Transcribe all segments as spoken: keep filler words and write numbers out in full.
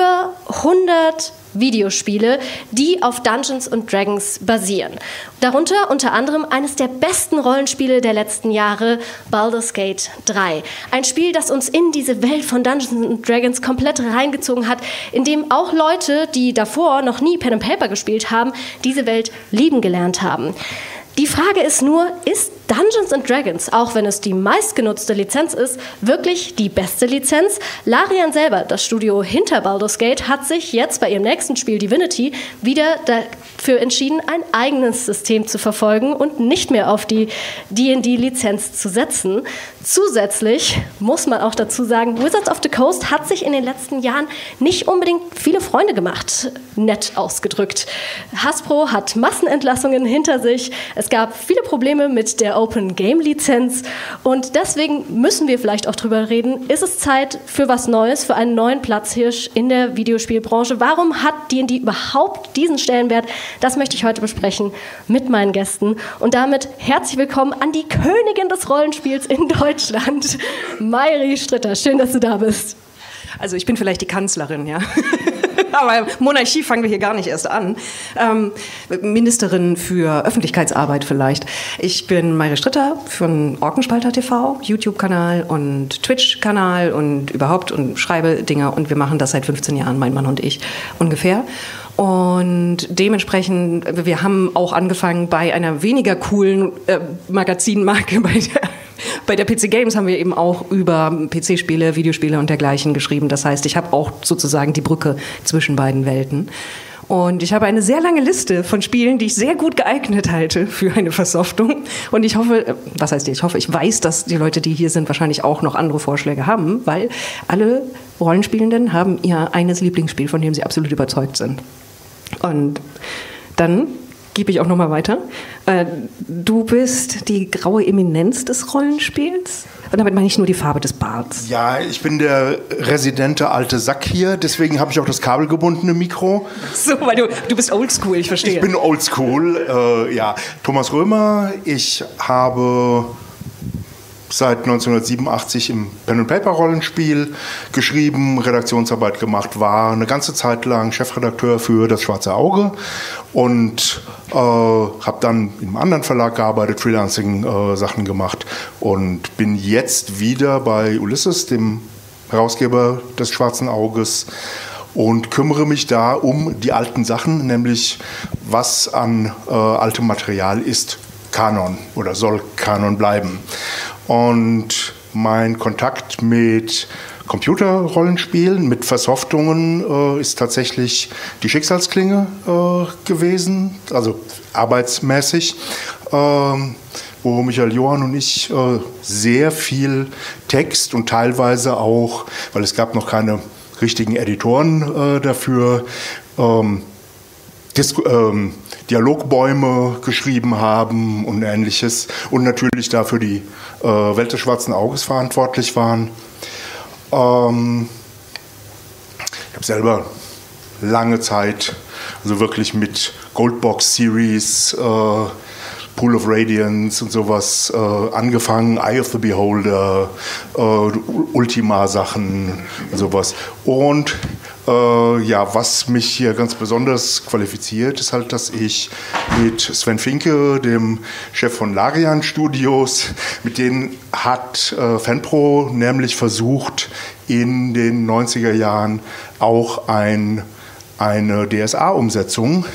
über hundert Videospiele, die auf Dungeons and Dragons basieren. Darunter unter anderem eines der besten Rollenspiele der letzten Jahre, Baldur's Gate drei. Ein Spiel, das uns in diese Welt von Dungeons and Dragons komplett reingezogen hat, in dem auch Leute, die davor noch nie Pen and Paper gespielt haben, diese Welt lieben gelernt haben. Die Frage ist nur, ist Dungeons and Dragons, auch wenn es die meistgenutzte Lizenz ist, wirklich die beste Lizenz? Larian selber, das Studio hinter Baldur's Gate, hat sich jetzt bei ihrem nächsten Spiel Divinity wieder dafür entschieden, ein eigenes System zu verfolgen und nicht mehr auf die D und D-Lizenz zu setzen. Zusätzlich muss man auch dazu sagen, Wizards of the Coast hat sich in den letzten Jahren nicht unbedingt viele Freunde gemacht, nett ausgedrückt. Hasbro hat Massenentlassungen hinter sich, es gab viele Probleme mit der Open Game Lizenz und deswegen müssen wir vielleicht auch drüber reden, ist es Zeit für was Neues, für einen neuen Platzhirsch in der Videospielbranche? Warum hat D und D überhaupt diesen Stellenwert? Das möchte ich heute besprechen mit meinen Gästen und damit herzlich willkommen an die Königin des Rollenspiels in Deutschland, Mayri Stritter. Schön, dass du da bist. Also ich bin vielleicht die Kanzlerin, ja. Aber Monarchie fangen wir hier gar nicht erst an. Ähm, Ministerin für Öffentlichkeitsarbeit vielleicht. Ich bin Mayri Stritter von Orkenspalter T V, YouTube-Kanal und Twitch-Kanal und überhaupt und schreibe Dinge und wir machen das seit fünfzehn Jahren, mein Mann und ich ungefähr. Und dementsprechend, wir haben auch angefangen bei einer weniger coolen äh, Magazinmarke, bei der Bei der P C Games haben wir eben auch über P C-Spiele, Videospiele und dergleichen geschrieben. Das heißt, ich habe auch sozusagen die Brücke zwischen beiden Welten. Und ich habe eine sehr lange Liste von Spielen, die ich sehr gut geeignet halte für eine Versoftung. Und ich hoffe, was heißt ich hoffe, ich weiß, dass die Leute, die hier sind, wahrscheinlich auch noch andere Vorschläge haben, weil alle Rollenspielenden haben ihr eines Lieblingsspiel, von dem sie absolut überzeugt sind. Und dann gebe ich auch noch mal weiter. Äh, du bist die graue Eminenz des Rollenspiels. Und damit meine ich nur die Farbe des Barts. Ja, ich bin der residente alte Sack hier, deswegen habe ich auch das kabelgebundene Mikro. So, weil du, du bist oldschool, ich verstehe. Ich bin oldschool, äh, ja. Thomas Römer, ich habe seit neunzehnhundertsiebenundachtzig im Pen-and-Paper-Rollenspiel geschrieben, Redaktionsarbeit gemacht, war eine ganze Zeit lang Chefredakteur für das Schwarze Auge und äh, habe dann in einem anderen Verlag gearbeitet, Freelancing-Sachen äh, gemacht und bin jetzt wieder bei Ulysses, dem Herausgeber des Schwarzen Auges, und kümmere mich da um die alten Sachen, nämlich was an äh, altem Material ist Kanon oder soll Kanon bleiben. Und mein Kontakt mit Computerrollenspielen, mit Versoftungen äh, ist tatsächlich die Schicksalsklinge äh, gewesen, also arbeitsmäßig, äh, wo Michael Johann und ich äh, sehr viel Text und teilweise auch, weil es gab noch keine richtigen Editoren äh, dafür, ähm, Dis- ähm, Dialogbäume geschrieben haben und Ähnliches und natürlich dafür die äh, Welt des Schwarzen Auges verantwortlich waren. Ähm, ich habe selber lange Zeit, also wirklich mit Goldbox Series, äh, Pool of Radiance und sowas äh, angefangen, Eye of the Beholder, äh, Ultima-Sachen und sowas. Und äh, ja, was mich hier ganz besonders qualifiziert, ist halt, dass ich mit Sven Finke, dem Chef von Larian Studios, mit denen hat äh, Fanpro nämlich versucht, in den neunziger Jahren auch ein, eine D S A-Umsetzung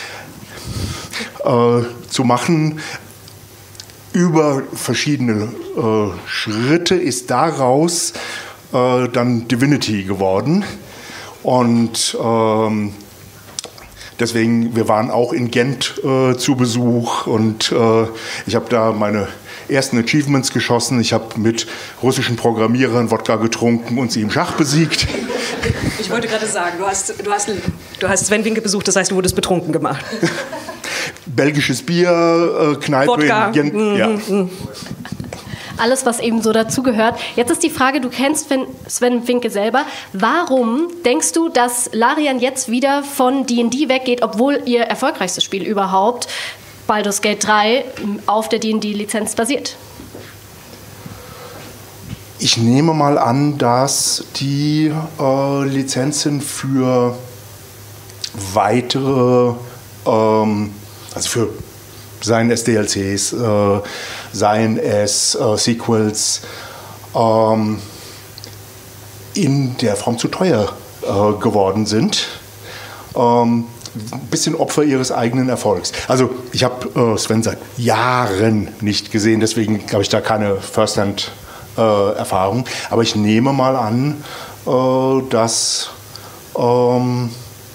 äh, zu machen. Über verschiedene äh, Schritte ist daraus äh, dann Divinity geworden. Und ähm, deswegen, wir waren auch in Gent äh, zu Besuch und äh, ich habe da meine ersten Achievements geschossen. Ich habe mit russischen Programmierern Wodka getrunken und sie im Schach besiegt. Ich wollte gerade sagen, du hast, du hast, du hast Sven Winke besucht, das heißt, du wurdest betrunken gemacht. Belgisches Bier, äh, Kneipe Wodka. in Gent. Mhm. Ja. Alles, was eben so dazugehört. Jetzt ist die Frage, du kennst Sven, Sven Finke selber. Warum denkst du, dass Larian jetzt wieder von D und D weggeht, obwohl ihr erfolgreichstes Spiel überhaupt, Baldur's Gate drei, auf der D und D-Lizenz basiert? Ich nehme mal an, dass die äh, Lizenzen für weitere, ähm, also für seien es D L Cs, äh, seien es äh, Sequels, ähm, in der Form zu teuer äh, geworden sind. Ähm, ein bisschen Opfer ihres eigenen Erfolgs. Also ich habe äh, Sven seit Jahren nicht gesehen, deswegen habe ich da keine First-Hand äh, Erfahrung. Aber ich nehme mal an, äh, dass ähm,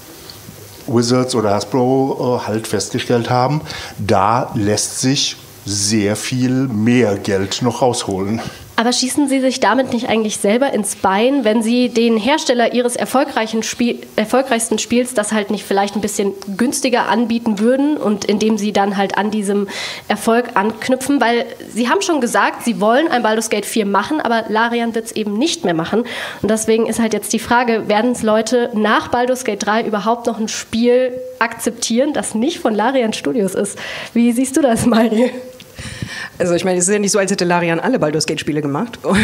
Wizards oder Hasbro äh, halt festgestellt haben, da lässt sich sehr viel mehr Geld noch rausholen. Aber schießen Sie sich damit nicht eigentlich selber ins Bein, wenn Sie den Hersteller Ihres erfolgreichen Spiel, erfolgreichsten Spiels das halt nicht vielleicht ein bisschen günstiger anbieten würden und indem Sie dann halt an diesem Erfolg anknüpfen? Weil Sie haben schon gesagt, Sie wollen ein Baldur's Gate vier machen, aber Larian wird es eben nicht mehr machen. Und deswegen ist halt jetzt die Frage, werden es Leute nach Baldur's Gate drei überhaupt noch ein Spiel akzeptieren, das nicht von Larian Studios ist? Wie siehst du das, Mairi? Also ich meine, es ist ja nicht so, als hätte Larian alle Baldur's Gate-Spiele gemacht. Und,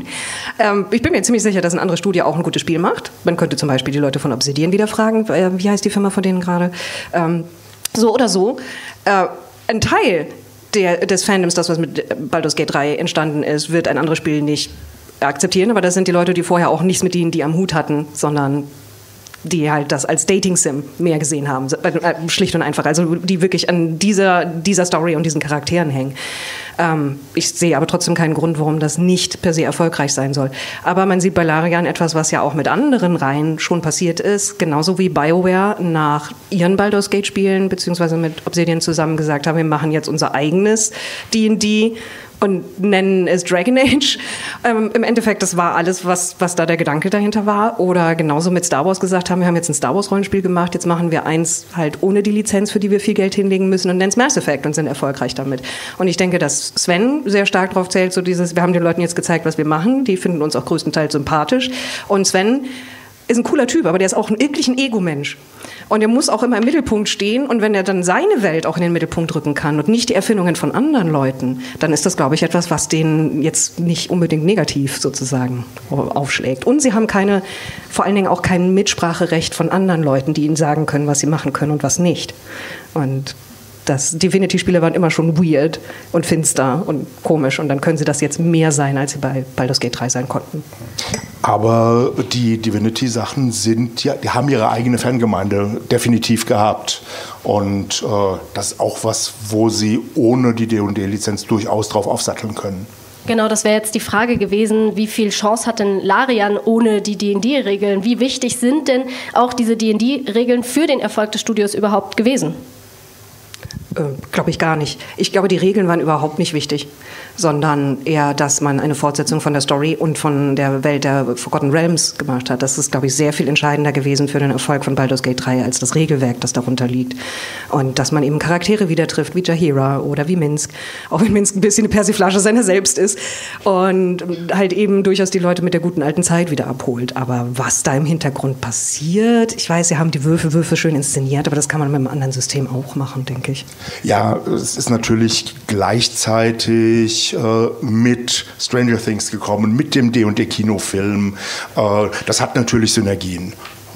ähm, ich bin mir ziemlich sicher, dass eine andere Studie auch ein gutes Spiel macht. Man könnte zum Beispiel die Leute von Obsidian wieder fragen, äh, wie heißt die Firma von denen gerade? Ähm, so oder so. Äh, ein Teil der, des Fandoms, das was mit Baldur's Gate drei entstanden ist, wird ein anderes Spiel nicht akzeptieren. Aber das sind die Leute, die vorher auch nichts mit denen, die am Hut hatten, sondern die halt das als Dating-Sim mehr gesehen haben, schlicht und einfach, also die wirklich an dieser, dieser Story und diesen Charakteren hängen. Ähm, ich sehe aber trotzdem keinen Grund, warum das nicht per se erfolgreich sein soll. Aber man sieht bei Larian etwas, was ja auch mit anderen Reihen schon passiert ist, genauso wie BioWare nach ihren Baldur's Gate-Spielen beziehungsweise mit Obsidian zusammen gesagt haben, wir machen jetzt unser eigenes D und D und nennen es Dragon Age. Ähm, Im Endeffekt, das war alles, was, was da der Gedanke dahinter war. Oder genauso mit Star Wars gesagt haben, wir haben jetzt ein Star Wars Rollenspiel gemacht, jetzt machen wir eins halt ohne die Lizenz, für die wir viel Geld hinlegen müssen und nennen es Mass Effect und sind erfolgreich damit. Und ich denke, dass Sven sehr stark drauf zählt, so dieses, wir haben den Leuten jetzt gezeigt, was wir machen, die finden uns auch größtenteils sympathisch. Und Sven ist ein cooler Typ, aber der ist auch ein wirklich ein Ego-Mensch. Und er muss auch immer im Mittelpunkt stehen. Und wenn er dann seine Welt auch in den Mittelpunkt rücken kann und nicht die Erfindungen von anderen Leuten, dann ist das, glaube ich, etwas, was denen jetzt nicht unbedingt negativ sozusagen aufschlägt. Und sie haben keine, vor allen Dingen auch kein Mitspracherecht von anderen Leuten, die ihnen sagen können, was sie machen können und was nicht. Und das Divinity-Spiele waren immer schon weird und finster und komisch. Und dann können sie das jetzt mehr sein, als sie bei Baldur's Gate drei sein konnten. Aber die Divinity-Sachen sind ja, die haben ihre eigene Fangemeinde definitiv gehabt. Und äh, das ist auch was, wo sie ohne die D und D-Lizenz durchaus drauf aufsatteln können. Genau, das wäre jetzt die Frage gewesen, wie viel Chance hat denn Larian ohne die D und D-Regeln? Wie wichtig sind denn auch diese D und D-Regeln für den Erfolg des Studios überhaupt gewesen? Äh, glaube ich gar nicht. Ich glaube, die Regeln waren überhaupt nicht wichtig, sondern eher, dass man eine Fortsetzung von der Story und von der Welt der Forgotten Realms gemacht hat. Das ist, glaube ich, sehr viel entscheidender gewesen für den Erfolg von Baldur's Gate drei als das Regelwerk, das darunter liegt. Und dass man eben Charaktere wieder trifft, wie Jaheira oder wie Minsc, auch wenn Minsc ein bisschen eine Persiflage seiner selbst ist und halt eben durchaus die Leute mit der guten alten Zeit wieder abholt. Aber was da im Hintergrund passiert, ich weiß, sie haben die Würfe, Würfe schön inszeniert, aber das kann man mit einem anderen System auch machen, denke ich. Ja, es ist natürlich gleichzeitig äh, mit Stranger Things gekommen, mit dem D und D-Kinofilm. Äh, das hat natürlich Synergien. Äh,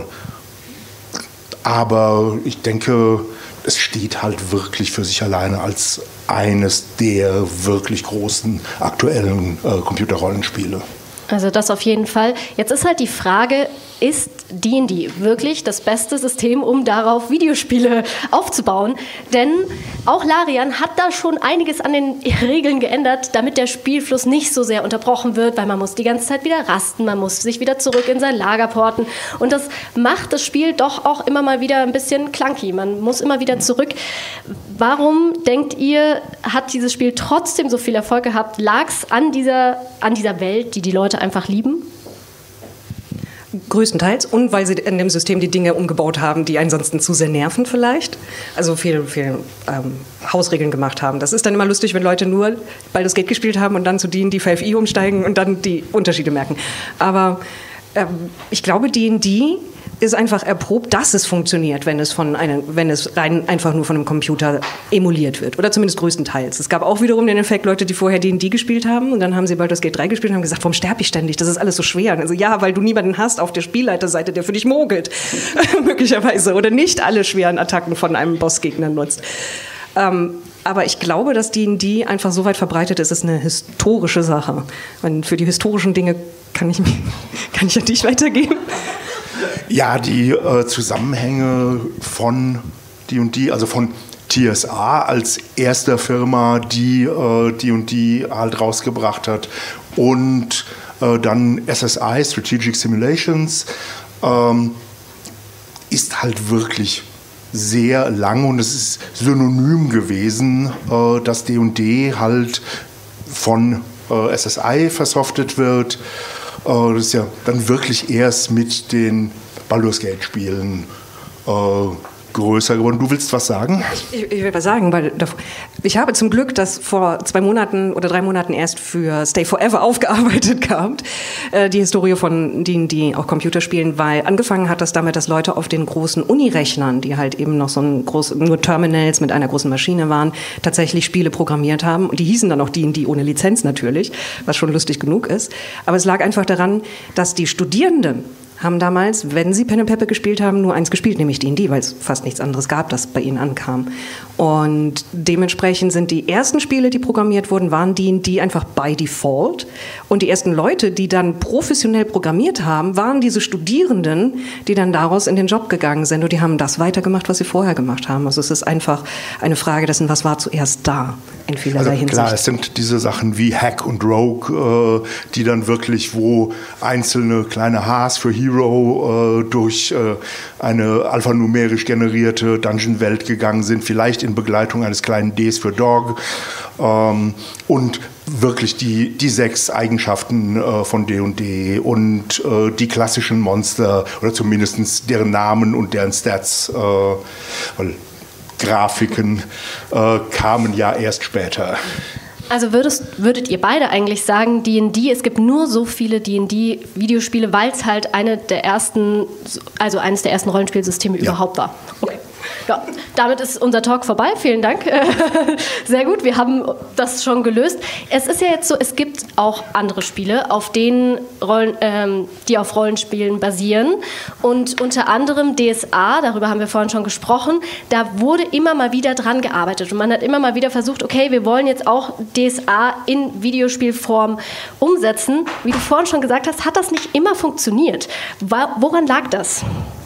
aber ich denke, es steht halt wirklich für sich alleine als eines der wirklich großen aktuellen äh, Computerrollenspiele. Also das auf jeden Fall. Jetzt ist halt die Frage, ist D und D wirklich das beste System, um darauf Videospiele aufzubauen? Denn auch Larian hat da schon einiges an den Regeln geändert, damit der Spielfluss nicht so sehr unterbrochen wird, weil man muss die ganze Zeit wieder rasten, man muss sich wieder zurück in sein Lager porten. Und das macht das Spiel doch auch immer mal wieder ein bisschen clunky. Man muss immer wieder zurück. Warum, denkt ihr, hat dieses Spiel trotzdem so viel Erfolg gehabt? Lag es an dieser, an dieser Welt, die die Leute einfach lieben? Größtenteils. Und weil sie in dem System die Dinge umgebaut haben, die ansonsten zu sehr nerven vielleicht. Also viel, viel ähm, Hausregeln gemacht haben. Das ist dann immer lustig, wenn Leute nur Baldur's Gate gespielt haben und dann zu D und D fünf i umsteigen und dann die Unterschiede merken. Aber ähm, ich glaube, D und D ist einfach erprobt, dass es funktioniert, wenn es, von einem, wenn es rein einfach nur von einem Computer emuliert wird. Oder zumindest größtenteils. Es gab auch wiederum den Effekt, Leute, die vorher D und D gespielt haben und dann haben sie Baldur's Gate drei gespielt und haben gesagt, warum sterbe ich ständig? Das ist alles so schwer. Also ja, weil du niemanden hast auf der Spielleiterseite, der für dich mogelt. Möglicherweise. Oder nicht alle schweren Attacken von einem Bossgegner nutzt. Ähm, aber ich glaube, dass D und D einfach so weit verbreitet ist, es ist eine historische Sache. Und für die historischen Dinge kann ich, kann ich an dich weitergeben. Ja, die äh, Zusammenhänge von D und D, also von T S A als erster Firma, die äh, D und D halt rausgebracht hat, und äh, dann S S I, Strategic Simulations, ähm, ist halt wirklich sehr lang, und es ist synonym gewesen, äh, dass D und D halt von äh, S S I versoftet wird. Äh, das ist ja dann wirklich erst mit den Baldur's Gate Spielen äh, größer geworden. Du willst was sagen? Ich, ich will was sagen, weil ich habe zum Glück das vor zwei Monaten oder drei Monaten erst für Stay Forever aufgearbeitet gehabt, äh, die Historie von denen, die auch Computerspielen, weil angefangen hat das damit, dass Leute auf den großen Unirechnern, die halt eben noch so ein groß, nur Terminals mit einer großen Maschine waren, tatsächlich Spiele programmiert haben. Und die hießen dann auch D und D ohne Lizenz natürlich, was schon lustig genug ist. Aber es lag einfach daran, dass die Studierenden haben damals, wenn sie Pen and Paper gespielt haben, nur eins gespielt, nämlich D und D, weil es fast nichts anderes gab, das bei ihnen ankam. Und dementsprechend sind die ersten Spiele, die programmiert wurden, waren D und D einfach by default. Und die ersten Leute, die dann professionell programmiert haben, waren diese Studierenden, die dann daraus in den Job gegangen sind. Und die haben das weitergemacht, was sie vorher gemacht haben. Also es ist einfach eine Frage dessen, was war zuerst da, in vielerlei also Hinsicht. Klar, es sind diese Sachen wie Hack und Rogue, äh, die dann wirklich, wo einzelne kleine Hs für Hero äh, durch äh, eine alphanumerisch generierte Dungeon-Welt gegangen sind, vielleicht in Begleitung eines kleinen Ds für Dog, ähm, und wirklich die, die sechs Eigenschaften äh, von D und D und äh, die klassischen Monster oder zumindest deren Namen und deren Stats, äh, weil Grafiken äh, kamen ja erst später. Also würdest, würdet ihr beide eigentlich sagen, D und D, es gibt nur so viele D und D-Videospiele, weil es halt eine der ersten, also eines der ersten Rollenspielsysteme ja. überhaupt war? Okay. Ja, damit ist unser Talk vorbei. Vielen Dank. Sehr gut, wir haben das schon gelöst. Es ist ja jetzt so, es gibt auch andere Spiele, auf denen Rollen, ähm, die auf Rollenspielen basieren. Und unter anderem D S A, darüber haben wir vorhin schon gesprochen, da wurde immer mal wieder dran gearbeitet. Und man hat immer mal wieder versucht, okay, wir wollen jetzt auch D S A in Videospielform umsetzen. Wie du vorhin schon gesagt hast, hat das nicht immer funktioniert. Woran lag das?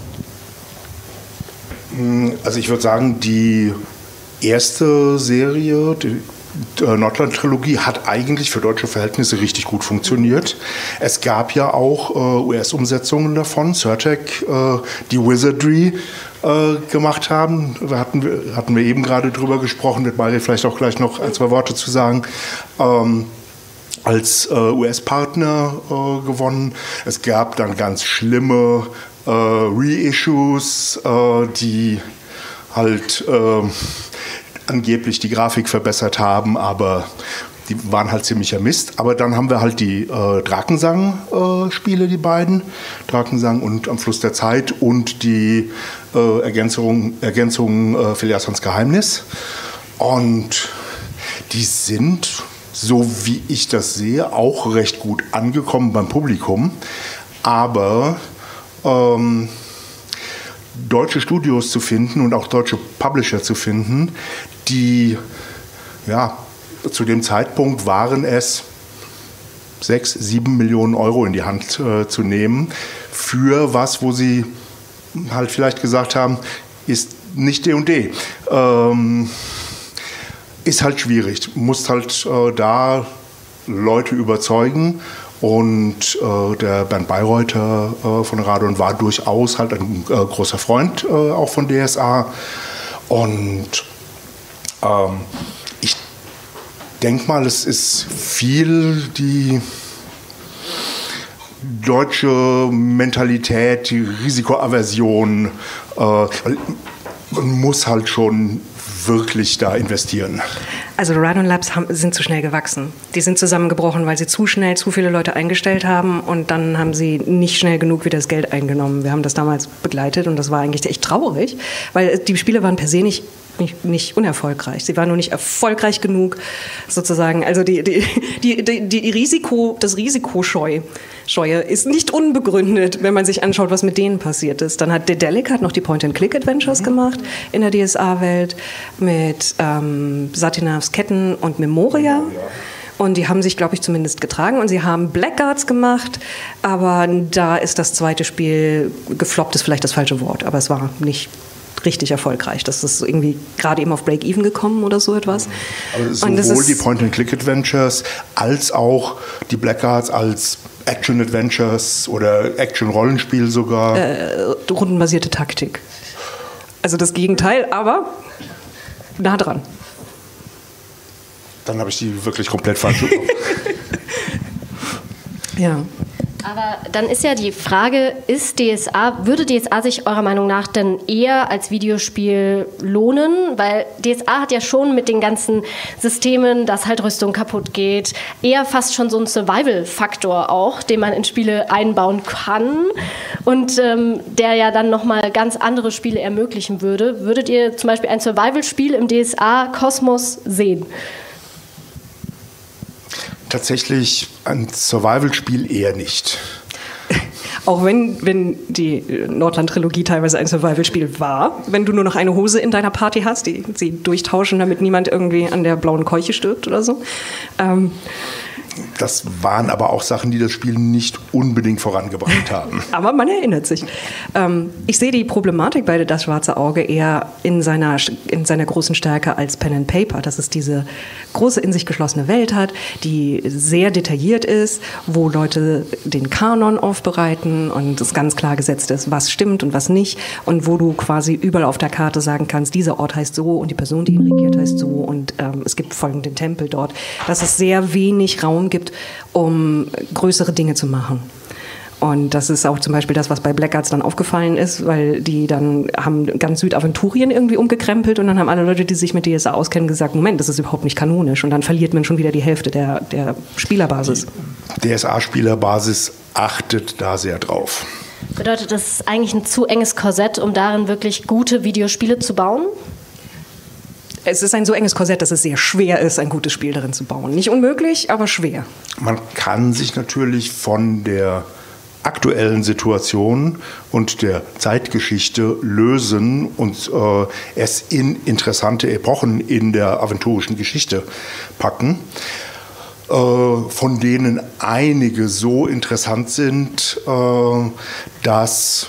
Also ich würde sagen, die erste Serie, die Nordland-Trilogie, hat eigentlich für deutsche Verhältnisse richtig gut funktioniert. Es gab ja auch äh, U S-Umsetzungen davon, Surtec, äh, die Wizardry äh, gemacht haben. Da hatten wir, hatten wir eben gerade drüber gesprochen, wird Mari vielleicht auch gleich noch ein, zwei Worte zu sagen. Ähm, als äh, U S-Partner äh, gewonnen. Es gab dann ganz schlimme äh, Reissues, äh, die halt äh, angeblich die Grafik verbessert haben, aber die waren halt ziemlicher Mist. Aber dann haben wir halt die äh, Drakensang-Spiele, äh, die beiden, Drakensang und Am Fluss der Zeit, und die äh, Ergänzung, Ergänzung äh, Filiassons Geheimnis. Und die sind, so wie ich das sehe, auch recht gut angekommen beim Publikum. Aber ähm, deutsche Studios zu finden und auch deutsche Publisher zu finden, die, ja, zu dem Zeitpunkt waren es sechs, sieben Millionen Euro in die Hand äh, zu nehmen für was, wo sie halt vielleicht gesagt haben, ist nicht D und D. Ähm, ist halt schwierig. Du musst halt äh, da Leute überzeugen. Und äh, der Bernd Bayreuther äh, von Radon war durchaus halt ein äh, großer Freund äh, auch von D S A. Und ähm, ich denke mal, es ist viel die deutsche Mentalität, die Risikoaversion. Äh, man muss halt schon wirklich da investieren. Also Radon Labs haben, sind zu schnell gewachsen. Die sind zusammengebrochen, weil sie zu schnell zu viele Leute eingestellt haben und dann haben sie nicht schnell genug wieder das Geld eingenommen. Wir haben das damals begleitet und das war eigentlich echt traurig, weil die Spiele waren per se nicht Nicht, nicht unerfolgreich. Sie war nur nicht erfolgreich genug, sozusagen. Also die, die, die, die, die Risiko, das Risikoscheu Scheue ist nicht unbegründet, wenn man sich anschaut, was mit denen passiert ist. Dann hat Dedelic hat noch die Point-and-Click-Adventures mhm. gemacht in der D S A-Welt mit ähm, Satinavs Ketten und Memoria. Ja. Und die haben sich, glaube ich, zumindest getragen. Und sie haben Blackguards gemacht, aber da ist das zweite Spiel, gefloppt ist vielleicht das falsche Wort, aber es war nicht richtig erfolgreich. Das ist irgendwie gerade eben auf Break-Even gekommen oder so etwas. Aber sowohl die Point-and-Click-Adventures als auch die Blackguards als Action-Adventures oder Action-Rollenspiel sogar. Äh, rundenbasierte Taktik. Also das Gegenteil, aber nah dran. Dann habe ich die wirklich komplett falsch gemacht. Ja. Aber dann ist ja die Frage, ist D S A, würde D S A sich eurer Meinung nach denn eher als Videospiel lohnen? Weil D S A hat ja schon mit den ganzen Systemen, dass halt Rüstung kaputt geht, eher fast schon so einen Survival-Faktor auch, den man in Spiele einbauen kann und ähm, der ja dann nochmal ganz andere Spiele ermöglichen würde. Würdet ihr zum Beispiel ein Survival-Spiel im D S A-Kosmos sehen? Tatsächlich ein Survival-Spiel eher nicht. Auch wenn, wenn die Nordland-Trilogie teilweise ein Survival-Spiel war, wenn du nur noch eine Hose in deiner Party hast, die sie durchtauschen, damit niemand irgendwie an der blauen Keuche stirbt oder so. Ähm, Das waren aber auch Sachen, die das Spiel nicht unbedingt vorangebracht haben. Aber man erinnert sich. Ähm, ich sehe die Problematik bei Das Schwarze Auge eher in seiner, in seiner großen Stärke als Pen and Paper, dass es diese große, in sich geschlossene Welt hat, die sehr detailliert ist, wo Leute den Kanon aufbereiten und es ganz klar gesetzt ist, was stimmt und was nicht und wo du quasi überall auf der Karte sagen kannst, dieser Ort heißt so und die Person, die ihn regiert, heißt so und ähm, es gibt folgenden Tempel dort, dass es sehr wenig Raum gibt, um größere Dinge zu machen. Und das ist auch zum Beispiel das, was bei Blackguards dann aufgefallen ist, weil die dann haben ganz Südaventurien irgendwie umgekrempelt und dann haben alle Leute, die sich mit D S A auskennen, gesagt, Moment, das ist überhaupt nicht kanonisch. Und dann verliert man schon wieder die Hälfte der, der Spielerbasis. Die D S A-Spielerbasis achtet da sehr drauf. Bedeutet das eigentlich ein zu enges Korsett, um darin wirklich gute Videospiele zu bauen? Es ist ein so enges Korsett, dass es sehr schwer ist, ein gutes Spiel darin zu bauen. Nicht unmöglich, aber schwer. Man kann sich natürlich von der aktuellen Situation und der Zeitgeschichte lösen und äh, es in interessante Epochen in der aventurischen Geschichte packen, äh, von denen einige so interessant sind, äh, dass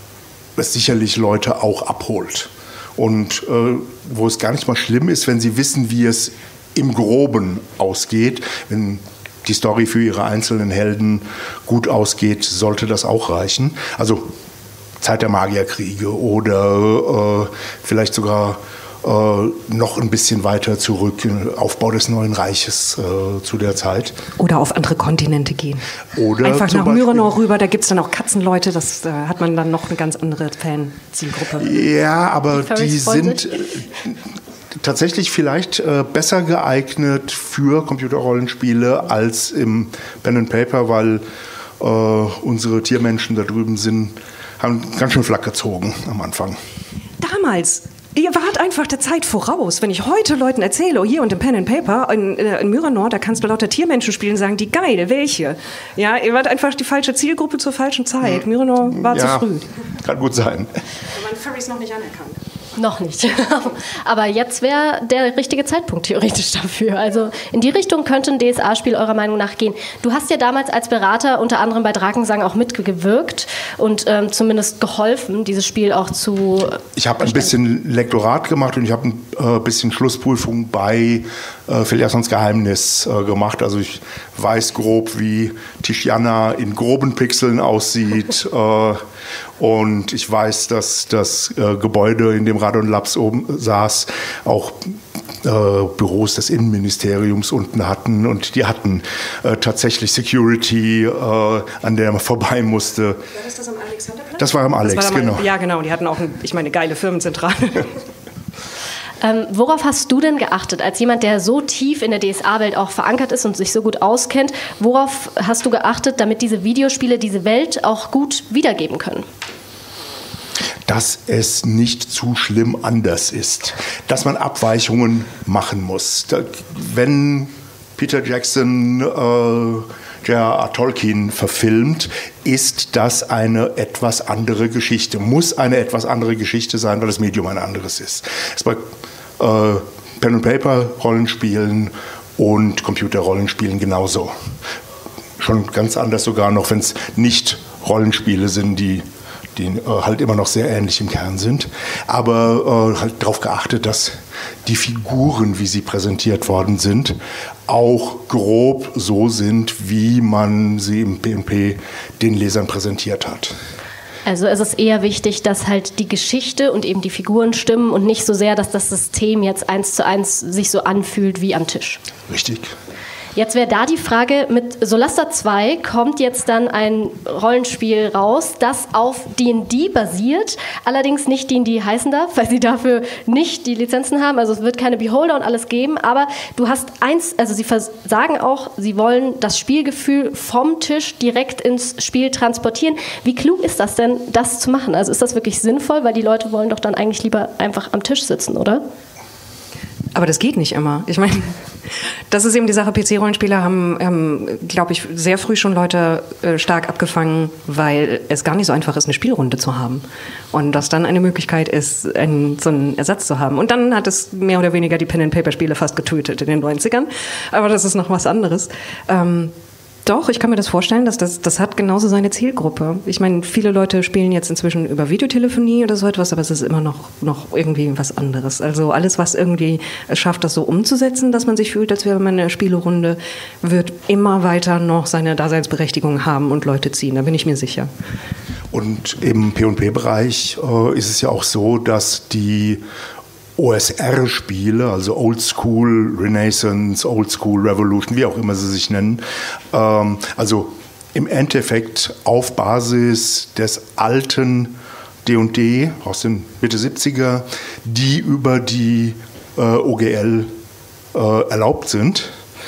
es sicherlich Leute auch abholt. Und äh, wo es gar nicht mal schlimm ist, wenn sie wissen, wie es im Groben ausgeht, wenn die Story für ihre einzelnen Helden gut ausgeht, sollte das auch reichen. Also Zeit der Magierkriege oder äh, vielleicht sogar äh, noch ein bisschen weiter zurück, Aufbau des Neuen Reiches äh, zu der Zeit. Oder auf andere Kontinente gehen. Oder einfach nach Myranor rüber, da gibt es dann auch Katzenleute, das äh, hat man dann noch eine ganz andere Fan-Zielgruppe. Ja, aber die, die sind äh, tatsächlich vielleicht äh, besser geeignet für Computerrollenspiele als im Pen and Paper, weil äh, unsere Tiermenschen da drüben sind, haben ganz schön Flak gezogen am Anfang. Damals. Ihr wart einfach der Zeit voraus. Wenn ich heute Leuten erzähle, oh hier und im Pen and Paper in, in Myranor, da kannst du lauter Tiermenschen spielen und sagen, die geil, welche? Ja, ihr wart einfach die falsche Zielgruppe zur falschen Zeit. Myranor war ja, zu früh. Kann gut sein. Da waren Furries noch nicht anerkannt. Noch nicht. Aber jetzt wäre der richtige Zeitpunkt theoretisch dafür. Also in die Richtung könnte ein D S A-Spiel eurer Meinung nach gehen. Du hast ja damals als Berater unter anderem bei Drakensang auch mitgewirkt und ähm, zumindest geholfen, dieses Spiel auch zu... Ich habe ein bisschen Lektorat gemacht und ich habe ein äh, bisschen Schlussprüfung bei äh, Philiasons Geheimnis äh, gemacht. Also ich weiß grob, wie Tishiana in groben Pixeln aussieht. äh, Und ich weiß, dass das äh, Gebäude, in dem Radon Labs oben saß, auch äh, Büros des Innenministeriums unten hatten. Und die hatten äh, tatsächlich Security, äh, an der man vorbei musste. War das das am Alexanderplatz? Das war am Alex, das war genau. Ja, genau. Die hatten auch, ein, ich meine, geile Firmenzentrale. Ähm, worauf hast du denn geachtet, als jemand, der so tief in der D S A-Welt auch verankert ist und sich so gut auskennt? Worauf hast du geachtet, damit diese Videospiele diese Welt auch gut wiedergeben können? Dass es nicht zu schlimm anders ist, dass man Abweichungen machen muss. Da, wenn Peter Jackson äh, J R R. Tolkien verfilmt, ist das eine etwas andere Geschichte, muss eine etwas andere Geschichte sein, weil das Medium ein anderes ist. Das ist bei äh, Pen and Paper Rollenspielen und Computerrollenspielen genauso. Schon ganz anders sogar noch, wenn es nicht Rollenspiele sind, die die äh, halt immer noch sehr ähnlich im Kern sind, aber äh, halt darauf geachtet, dass die Figuren, wie sie präsentiert worden sind, auch grob so sind, wie man sie im P und P den Lesern präsentiert hat. Also es ist eher wichtig, dass halt die Geschichte und eben die Figuren stimmen und nicht so sehr, dass das System jetzt eins zu eins sich so anfühlt wie am Tisch. Richtig. Jetzt wäre da die Frage, mit Solasta zwei kommt jetzt dann ein Rollenspiel raus, das auf D und D basiert, allerdings nicht D und D heißen darf, weil sie dafür nicht die Lizenzen haben, also es wird keine Beholder und alles geben, aber du hast eins, also sie sagen auch, sie wollen das Spielgefühl vom Tisch direkt ins Spiel transportieren. Wie klug ist das denn, das zu machen? Also ist das wirklich sinnvoll, weil die Leute wollen doch dann eigentlich lieber einfach am Tisch sitzen, oder? Aber das geht nicht immer. Ich meine, das ist eben die Sache, P C-Rollenspieler haben, haben glaube ich, sehr früh schon Leute äh, stark abgefangen, weil es gar nicht so einfach ist, eine Spielrunde zu haben. Und dass dann eine Möglichkeit ist, einen, so einen Ersatz zu haben. Und dann hat es mehr oder weniger die Pen-and-Paper-Spiele fast getötet in den neunzigern. Aber das ist noch was anderes. Ähm, Doch, ich kann mir das vorstellen, dass das, das hat genauso seine Zielgruppe. Ich meine, viele Leute spielen jetzt inzwischen über Videotelefonie oder so etwas, aber es ist immer noch, noch irgendwie was anderes. Also alles, was irgendwie es schafft, das so umzusetzen, dass man sich fühlt, als wäre man eine Spielerunde, wird immer weiter noch seine Daseinsberechtigung haben und Leute ziehen, da bin ich mir sicher. Und im P und P-Bereich äh, ist es ja auch so, dass die O S R-Spiele, also Old School, Renaissance, Old School, Revolution, wie auch immer sie sich nennen, ähm, also im Endeffekt auf Basis des alten D und D aus den Mitte siebziger, die über die äh, O G L äh, erlaubt sind,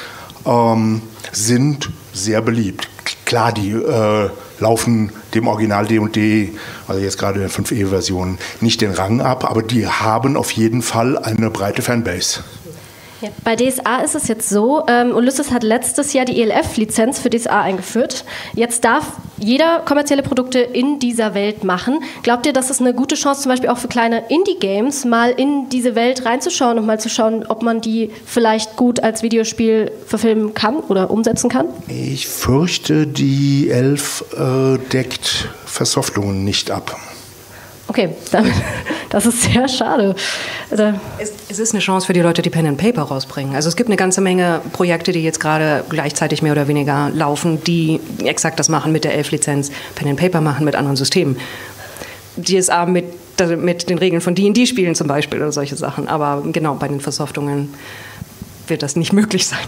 ähm, sind sehr beliebt. Klar, die äh, laufen dem Original D und D, also jetzt gerade in der fünf E-Version, nicht den Rang ab, aber die haben auf jeden Fall eine breite Fanbase. Ja, bei D S A ist es jetzt so, ähm, Ulysses hat letztes Jahr die E L F-Lizenz für D S A eingeführt. Jetzt darf jeder kommerzielle Produkte in dieser Welt machen. Glaubt ihr, das ist eine gute Chance, zum Beispiel auch für kleine Indie-Games, mal in diese Welt reinzuschauen und mal zu schauen, ob man die vielleicht gut als Videospiel verfilmen kann oder umsetzen kann? Ich fürchte, die elf äh, deckt Versoftlungen nicht ab. Okay, damit, das ist sehr schade. Also es, es ist eine Chance für die Leute, die Pen and Paper rausbringen. Also es gibt eine ganze Menge Projekte, die jetzt gerade gleichzeitig mehr oder weniger laufen, die exakt das machen mit der elf-Lizenz, Pen and Paper machen mit anderen Systemen. D S A mit, mit den Regeln von D und D-Spielen zum Beispiel oder solche Sachen. Aber genau, bei den Versoftungen wird das nicht möglich sein.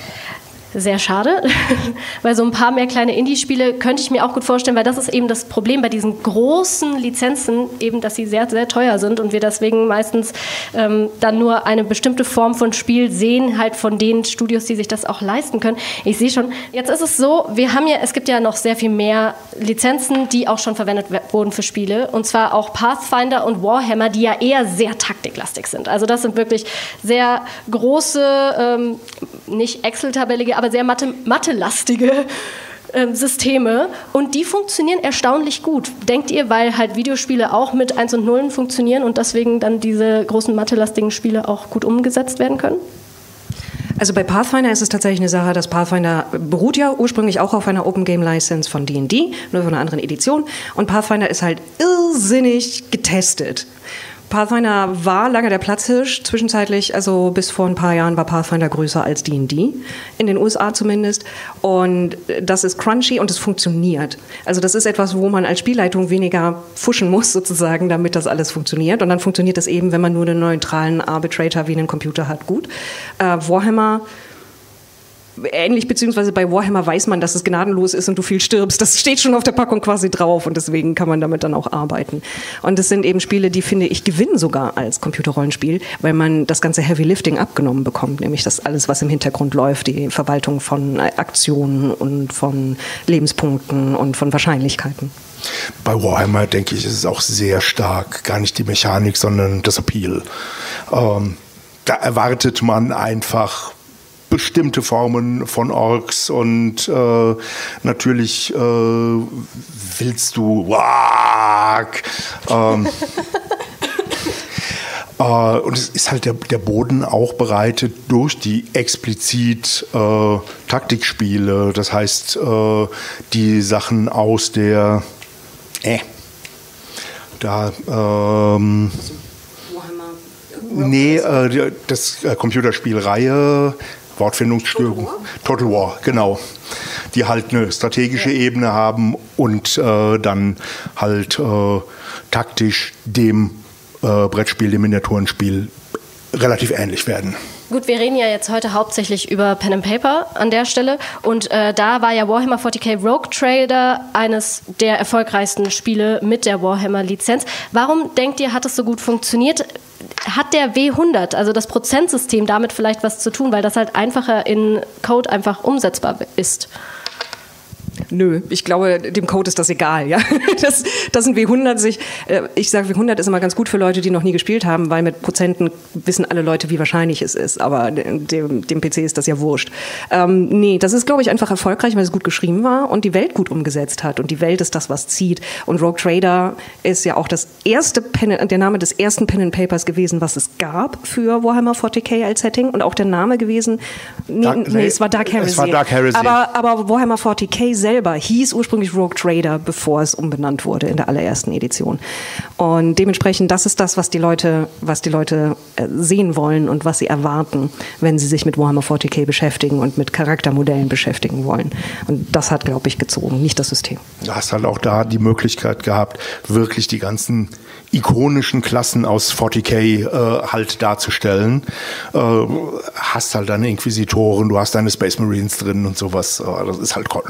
Sehr schade, weil so ein paar mehr kleine Indie-Spiele könnte ich mir auch gut vorstellen, weil das ist eben das Problem bei diesen großen Lizenzen, eben, dass sie sehr, sehr teuer sind und wir deswegen meistens ähm, dann nur eine bestimmte Form von Spiel sehen, halt von den Studios, die sich das auch leisten können. Ich sehe schon, jetzt ist es so, wir haben ja, es gibt ja noch sehr viel mehr Lizenzen, die auch schon verwendet wurden für Spiele, und zwar auch Pathfinder und Warhammer, die ja eher sehr taktiklastig sind. Also das sind wirklich sehr große, ähm, nicht Excel-tabellige, aber sehr mathe- mathelastige äh, Systeme und die funktionieren erstaunlich gut. Denkt ihr, weil halt Videospiele auch mit Eins und Nullen funktionieren und deswegen dann diese großen mathelastigen Spiele auch gut umgesetzt werden können? Also bei Pathfinder ist es tatsächlich eine Sache, dass Pathfinder beruht ja ursprünglich auch auf einer Open Game License von D und D, nur von einer anderen Edition, und Pathfinder ist halt irrsinnig getestet. Pathfinder war lange der Platzhirsch, zwischenzeitlich, also bis vor ein paar Jahren war Pathfinder größer als D und D, in den U S A zumindest. Und das ist crunchy und es funktioniert. Also das ist etwas, wo man als Spielleitung weniger fuschen muss sozusagen, damit das alles funktioniert. Und dann funktioniert das eben, wenn man nur einen neutralen Arbitrator wie einen Computer hat, gut. Äh, Warhammer ähnlich, beziehungsweise bei Warhammer weiß man, dass es gnadenlos ist und du viel stirbst. Das steht schon auf der Packung quasi drauf und deswegen kann man damit dann auch arbeiten. Und das sind eben Spiele, die, finde ich, gewinnen sogar als Computerrollenspiel, weil man das ganze Heavy Lifting abgenommen bekommt, nämlich das alles, was im Hintergrund läuft, die Verwaltung von Aktionen und von Lebenspunkten und von Wahrscheinlichkeiten. Bei Warhammer, denke ich, ist es auch sehr stark, gar nicht die Mechanik, sondern das Appeal. Ähm, da erwartet man einfach bestimmte Formen von Orks und äh, natürlich äh, willst du Wag, ähm, äh, und es ist halt der, der Boden auch bereitet durch die explizit äh, Taktikspiele, das heißt äh, die Sachen aus der äh, da ähm, nee, äh, das äh, Computerspielreihe Wortfindungsstörung. Total War? Total War, genau. Die halt eine strategische ja. Ebene haben und äh, dann halt äh, taktisch dem äh, Brettspiel, dem Miniaturenspiel relativ ähnlich werden. Gut, wir reden ja jetzt heute hauptsächlich über Pen and Paper an der Stelle und äh, da war ja Warhammer forty K Rogue Trader eines der erfolgreichsten Spiele mit der Warhammer-Lizenz. Warum denkt ihr, hat es so gut funktioniert? Hat der W hundert, also das Prozentsystem, damit vielleicht was zu tun, weil das halt einfacher in Code einfach umsetzbar ist? Nö, ich glaube, dem Code ist das egal. Ja? Das, das ein W hundert sich, ich sage, W hundert ist immer ganz gut für Leute, die noch nie gespielt haben, weil mit Prozenten wissen alle Leute, wie wahrscheinlich es ist, aber dem, dem P C ist das ja wurscht. Ähm, nee, das ist, glaube ich, einfach erfolgreich, weil es gut geschrieben war und die Welt gut umgesetzt hat und die Welt ist das, was zieht. Und Rogue Trader ist ja auch das erste Pen, der Name des ersten Pen and Papers gewesen, was es gab für Warhammer forty K als Setting und auch der Name gewesen, nee, Dark, nee, es war Dark Heresy. Es war Dark Heresy. Aber, aber Warhammer forty K selber hieß ursprünglich Rogue Trader, bevor es umbenannt wurde in der allerersten Edition. Und dementsprechend, das ist das, was die Leute, was die Leute sehen wollen und was sie erwarten, wenn sie sich mit Warhammer forty K beschäftigen und mit Charaktermodellen beschäftigen wollen. Und das hat, glaube ich, gezogen, nicht das System. Du hast halt auch da die Möglichkeit gehabt, wirklich die ganzen ikonischen Klassen aus forty K äh, halt darzustellen. Äh, hast halt deine Inquisitoren, du hast deine Space Marines drin und sowas. Äh, das ist halt cool.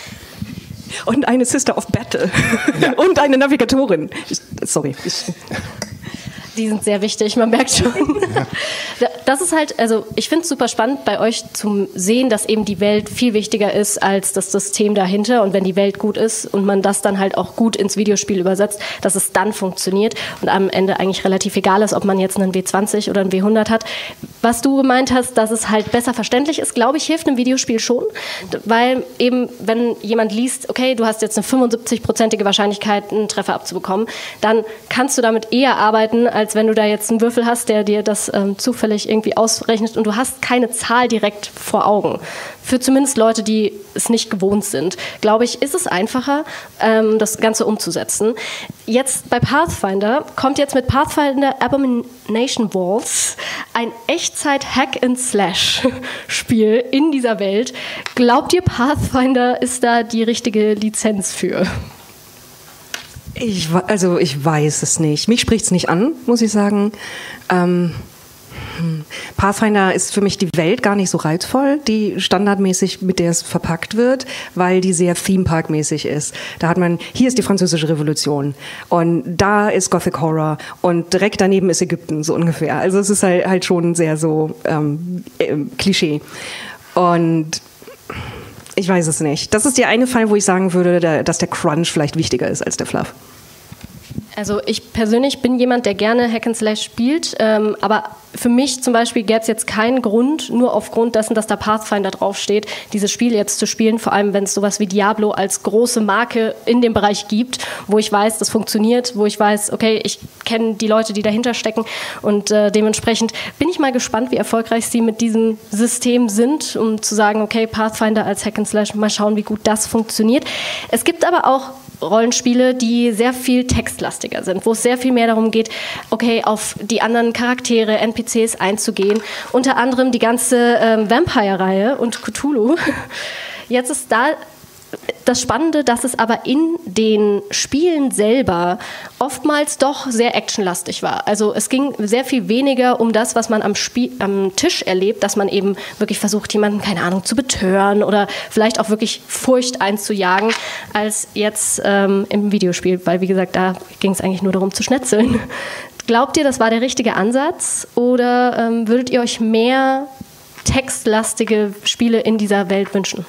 Und eine Sister of Battle. Ja. Und eine Navigatorin. Ich, sorry. Ich. Die sind sehr wichtig, man merkt schon. Ja. Das ist halt, also ich finde es super spannend bei euch zu sehen, dass eben die Welt viel wichtiger ist als das System dahinter und wenn die Welt gut ist und man das dann halt auch gut ins Videospiel übersetzt, dass es dann funktioniert und am Ende eigentlich relativ egal ist, ob man jetzt einen W zwanzig oder einen W hundert hat. Was du gemeint hast, dass es halt besser verständlich ist, glaube ich, hilft einem Videospiel schon, weil eben, wenn jemand liest, okay, du hast jetzt eine fünfundsiebzig-prozentige Wahrscheinlichkeit, einen Treffer abzubekommen, dann kannst du damit eher arbeiten, als wenn du da jetzt einen Würfel hast, der dir das ähm, zufällig irgendwie ausrechnet und du hast keine Zahl direkt vor Augen. Für zumindest Leute, die es nicht gewohnt sind, glaube ich, ist es einfacher, ähm, das Ganze umzusetzen. Jetzt bei Pathfinder kommt jetzt mit Pathfinder Abomination Walls ein Echtzeit-Hack-and-Slash-Spiel in dieser Welt. Glaubt ihr, Pathfinder ist da die richtige Lizenz für? Ich, also ich weiß es nicht. Mich spricht es nicht an, muss ich sagen. Ähm, Pathfinder ist für mich die Welt gar nicht so reizvoll, die standardmäßig, mit der es verpackt wird, weil die sehr Theme-Park-mäßig ist. Da hat man, hier ist die Französische Revolution und da ist Gothic Horror und direkt daneben ist Ägypten, so ungefähr. Also es ist halt, halt schon sehr so ähm, äh, Klischee. Und ich weiß es nicht. Das ist der eine Fall, wo ich sagen würde, der, dass der Crunch vielleicht wichtiger ist als der Fluff. Also ich persönlich bin jemand, der gerne Hack and Slash spielt, ähm, aber für mich zum Beispiel gäbe es jetzt keinen Grund, nur aufgrund dessen, dass da Pathfinder draufsteht, dieses Spiel jetzt zu spielen, vor allem wenn es sowas wie Diablo als große Marke in dem Bereich gibt, wo ich weiß, das funktioniert, wo ich weiß, okay, ich kenne die Leute, die dahinter stecken und äh, dementsprechend bin ich mal gespannt, wie erfolgreich sie mit diesem System sind, um zu sagen, okay, Pathfinder als Hack and Slash, mal schauen, wie gut das funktioniert. Es gibt aber auch Rollenspiele, die sehr viel textlastiger sind, wo es sehr viel mehr darum geht, okay, auf die anderen Charaktere, N P Cs einzugehen. Unter anderem die ganze ähm, Vampire-Reihe und Cthulhu. Jetzt ist da das Spannende, dass es aber in den Spielen selber oftmals doch sehr actionlastig war. Also es ging sehr viel weniger um das, was man am, Spiel, am Tisch erlebt, dass man eben wirklich versucht, jemanden, keine Ahnung, zu betören oder vielleicht auch wirklich Furcht einzujagen, als jetzt ähm, im Videospiel, weil wie gesagt, da ging es eigentlich nur darum zu schnetzeln. Glaubt ihr, das war der richtige Ansatz oder ähm, würdet ihr euch mehr textlastige Spiele in dieser Welt wünschen?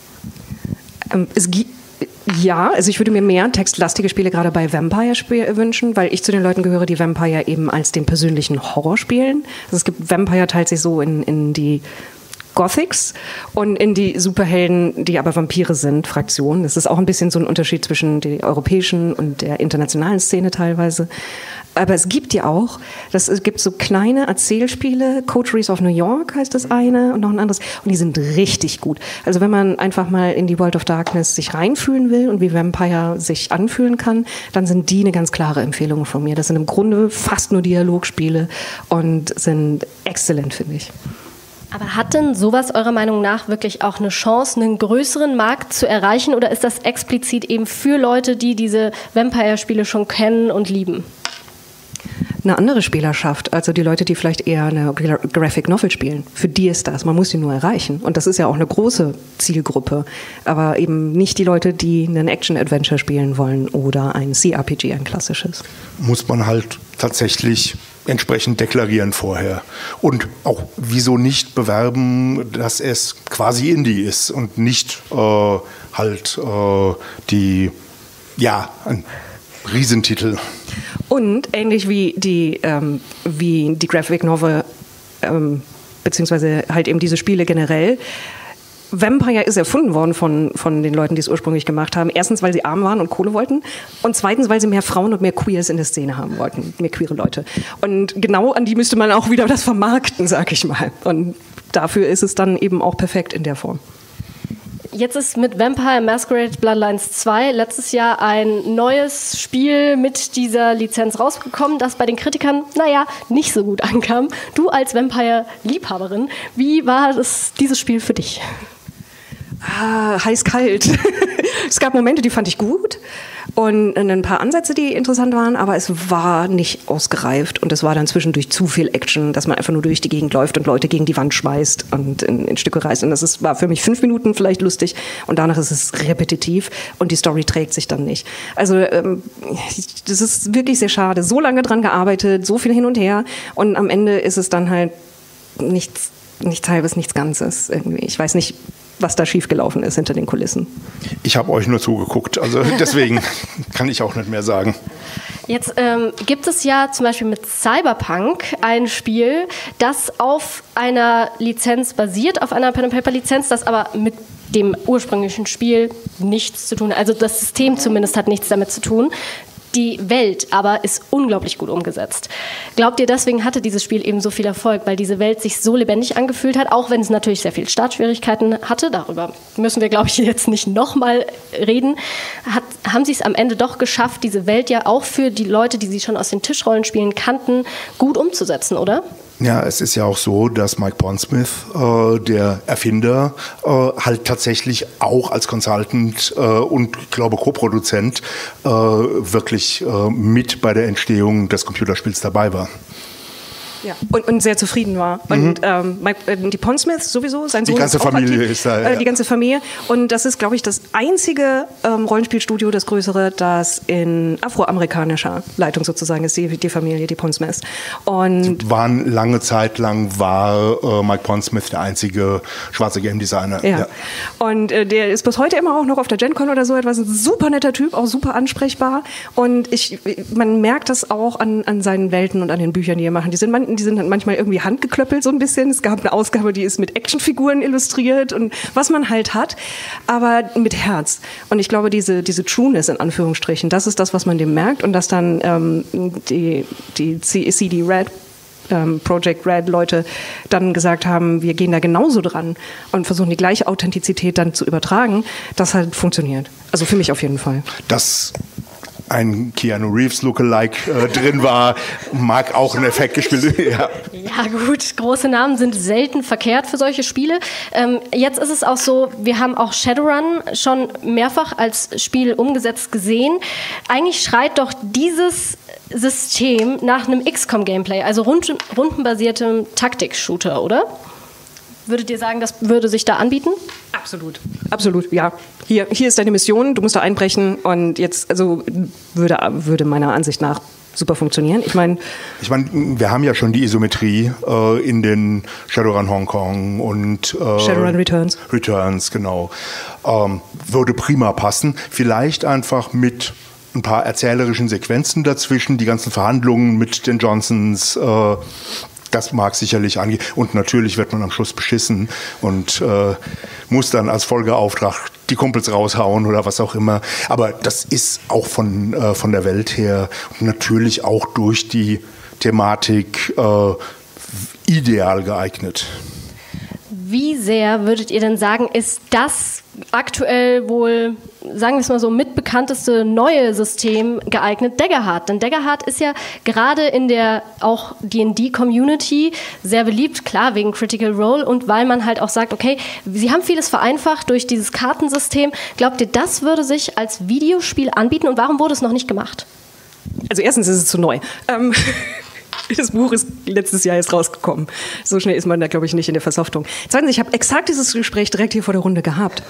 Ähm, es gibt Ja, also ich würde mir mehr textlastige Spiele gerade bei Vampire spiel- wünschen, weil ich zu den Leuten gehöre, die Vampire eben als den persönlichen Horror spielen. Also es gibt, Vampire teilt sich so in, in die Gothics und in die Superhelden, die aber Vampire sind, Fraktionen. Das ist auch ein bisschen so ein Unterschied zwischen der europäischen und der internationalen Szene teilweise. Aber es gibt ja auch, das, es gibt so kleine Erzählspiele, Coteries of New York heißt das eine und noch ein anderes, und die sind richtig gut. Also wenn man einfach mal in die World of Darkness sich reinfühlen will und wie Vampire sich anfühlen kann, dann sind die eine ganz klare Empfehlung von mir. Das sind im Grunde fast nur Dialogspiele und sind exzellent, finde ich. Aber hat denn sowas eurer Meinung nach wirklich auch eine Chance, einen größeren Markt zu erreichen, oder ist das explizit eben für Leute, die diese Vampire-Spiele schon kennen und lieben? Eine andere Spielerschaft, also die Leute, die vielleicht eher eine Graphic Novel spielen, für die ist das, man muss die nur erreichen. Und das ist ja auch eine große Zielgruppe, aber eben nicht die Leute, die einen Action-Adventure spielen wollen oder ein C R P G, ein klassisches. Muss man halt tatsächlich entsprechend deklarieren vorher. Und auch wieso nicht bewerben, dass es quasi Indie ist und nicht äh, halt äh, die, ja, ein Riesentitel. Und ähnlich wie die, ähm, wie die Graphic Novel, ähm, beziehungsweise halt eben diese Spiele generell, Vampire ist erfunden worden von, von den Leuten, die es ursprünglich gemacht haben. Erstens, weil sie arm waren und Kohle wollten. Und zweitens, weil sie mehr Frauen und mehr Queers in der Szene haben wollten. Mehr queere Leute. Und genau an die müsste man auch wieder das vermarkten, sag ich mal. Und dafür ist es dann eben auch perfekt in der Form. Jetzt ist mit Vampire Masquerade Bloodlines zwei letztes Jahr ein neues Spiel mit dieser Lizenz rausgekommen, das bei den Kritikern, naja, nicht so gut ankam. Du als Vampire-Liebhaberin, wie war das, dieses Spiel für dich? Ah, heiß-kalt. Es gab Momente, die fand ich gut und ein paar Ansätze, die interessant waren, aber es war nicht ausgereift und es war dann zwischendurch zu viel Action, dass man einfach nur durch die Gegend läuft und Leute gegen die Wand schmeißt und in, in Stücke reißt. Und das ist, war für mich fünf Minuten vielleicht lustig und danach ist es repetitiv und die Story trägt sich dann nicht. Also ähm, das ist wirklich sehr schade. So lange dran gearbeitet, so viel hin und her und am Ende ist es dann halt nichts, nichts Halbes, nichts Ganzes irgendwie. Ich weiß nicht, was da schiefgelaufen ist hinter den Kulissen. Ich habe euch nur zugeguckt, also deswegen kann ich auch nicht mehr sagen. Jetzt ähm, gibt es ja zum Beispiel mit Cyberpunk ein Spiel, das auf einer Lizenz basiert, auf einer Pen-and-Paper-Lizenz, das aber mit dem ursprünglichen Spiel nichts zu tun hat. Also das System zumindest hat nichts damit zu tun. Die Welt aber ist unglaublich gut umgesetzt. Glaubt ihr, deswegen hatte dieses Spiel eben so viel Erfolg, weil diese Welt sich so lebendig angefühlt hat, auch wenn es natürlich sehr viel Startschwierigkeiten hatte, darüber müssen wir, glaube ich, jetzt nicht nochmal reden, hat, haben sie es am Ende doch geschafft, diese Welt ja auch für die Leute, die sie schon aus den Tischrollenspielen kannten, gut umzusetzen, oder? Ja, es ist ja auch so, dass Mike Pondsmith, äh, der Erfinder, äh, halt tatsächlich auch als Consultant äh, und, ich glaube, Co-Produzent äh, wirklich äh, mit bei der Entstehung des Computerspiels dabei war. Ja. Und, und sehr zufrieden war. Mhm. Und ähm, Mike, die Pondsmiths sowieso, sein Sohn. Die ganze ist auch Familie aktiv, ist da. Ja. Äh, die ganze Familie. Und das ist, glaube ich, das einzige ähm, Rollenspielstudio, das größere, das in afroamerikanischer Leitung sozusagen ist, die, die Familie, die Pondsmiths. Und waren lange Zeit lang war äh, Mike Pondsmith der einzige schwarze Game Designer. Ja. Ja. Und äh, der ist bis heute immer auch noch auf der Gen Con oder so etwas. Ein super netter Typ, auch super ansprechbar. Und ich, man merkt das auch an, an seinen Welten und an den Büchern, die er machen. Die sind man, Die sind manchmal irgendwie handgeklöppelt so ein bisschen. Es gab eine Ausgabe, die ist mit Actionfiguren illustriert und was man halt hat, aber mit Herz. Und ich glaube, diese, diese Trueness in Anführungsstrichen, das ist das, was man dem merkt und dass dann ähm, die, die C D Red, ähm, Project Red Leute dann gesagt haben, wir gehen da genauso dran und versuchen die gleiche Authentizität dann zu übertragen, das halt funktioniert. Also für mich auf jeden Fall. Das ein Keanu Reeves Lookalike äh, drin war, mag auch einen Effekt gespielt. Ja. Ja gut, große Namen sind selten verkehrt für solche Spiele. Ähm, jetzt ist es auch so, wir haben auch Shadowrun schon mehrfach als Spiel umgesetzt gesehen. Eigentlich schreit doch dieses System nach einem X COM-Gameplay, also rund, rundenbasiertem Taktik-Shooter, oder? Würdet ihr sagen, das würde sich da anbieten? Absolut, absolut, ja. Hier, hier ist deine Mission, du musst da einbrechen und jetzt, also würde, würde meiner Ansicht nach super funktionieren. Ich meine, ich meine, wir haben ja schon die Isometrie äh, in den Shadowrun Hong Kong und äh, Shadowrun Returns. Returns, genau. Ähm, würde prima passen. Vielleicht einfach mit ein paar erzählerischen Sequenzen dazwischen, die ganzen Verhandlungen mit den Johnsons. Äh, Das mag sicherlich angehen. Und natürlich wird man am Schluss beschissen und äh, muss dann als Folgeauftrag die Kumpels raushauen oder was auch immer. Aber das ist auch von, äh, von der Welt her und natürlich auch durch die Thematik äh, ideal geeignet. Wie sehr würdet ihr denn sagen, ist das aktuell wohl, sagen wir es mal so, mitbekannteste neue System geeignet, Daggerheart? Denn Daggerheart ist ja gerade in der auch D und D-Community sehr beliebt, klar, wegen Critical Role und weil man halt auch sagt, okay, sie haben vieles vereinfacht durch dieses Kartensystem. Glaubt ihr, das würde sich als Videospiel anbieten und warum wurde es noch nicht gemacht? Also erstens ist es zu neu. Ähm Das Buch ist letztes Jahr jetzt rausgekommen. So schnell ist man da, glaube ich, nicht in der Versoftung. Zweitens, ich habe exakt dieses Gespräch direkt hier vor der Runde gehabt.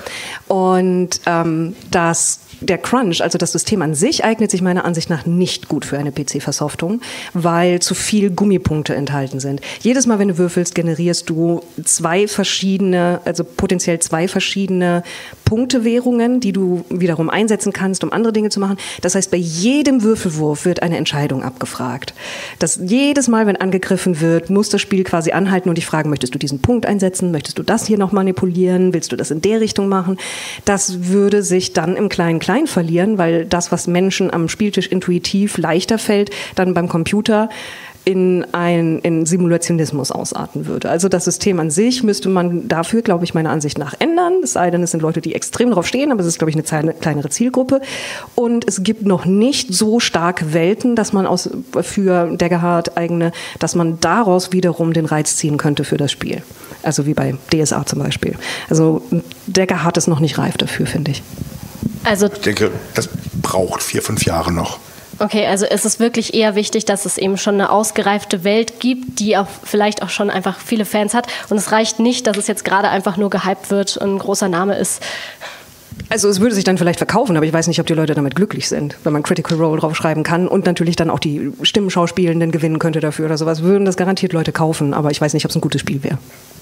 Und ähm, das, der Crunch, also das System an sich, eignet sich meiner Ansicht nach nicht gut für eine P C-Versoftung, weil zu viel Gummipunkte enthalten sind. Jedes Mal, wenn du würfelst, generierst du zwei verschiedene, also potenziell zwei verschiedene Punktewährungen, die du wiederum einsetzen kannst, um andere Dinge zu machen. Das heißt, bei jedem Würfelwurf wird eine Entscheidung abgefragt. Das jedes Mal, wenn angegriffen wird, muss das Spiel quasi anhalten und dich fragen, möchtest du diesen Punkt einsetzen? Möchtest du das hier noch manipulieren? Willst du das in der Richtung machen? Das würde sich dann im Klein-Klein verlieren, weil das, was Menschen am Spieltisch intuitiv leichter fällt, dann beim Computer in ein in Simulationismus ausarten würde. Also das System an sich müsste man dafür, glaube ich, meiner Ansicht nach ändern. Es sei denn, es sind Leute, die extrem drauf stehen, aber es ist, glaube ich, eine kleine, kleinere Zielgruppe. Und es gibt noch nicht so starke Welten, dass man aus, für Daggerheart eigene, dass man daraus wiederum den Reiz ziehen könnte für das Spiel. Also wie bei D S A zum Beispiel. Also Daggerheart ist noch nicht reif dafür, finde ich. Also Ich denke, das braucht vier, fünf Jahre noch. Okay, also es ist wirklich eher wichtig, dass es eben schon eine ausgereifte Welt gibt, die auch vielleicht auch schon einfach viele Fans hat. Und es reicht nicht, dass es jetzt gerade einfach nur gehypt wird und ein großer Name ist. Also es würde sich dann vielleicht verkaufen, aber ich weiß nicht, ob die Leute damit glücklich sind, wenn man Critical Role draufschreiben kann und natürlich dann auch die Stimmenschauspielenden gewinnen könnte dafür oder sowas. Würden das garantiert Leute kaufen, aber ich weiß nicht, ob es ein gutes Spiel wäre.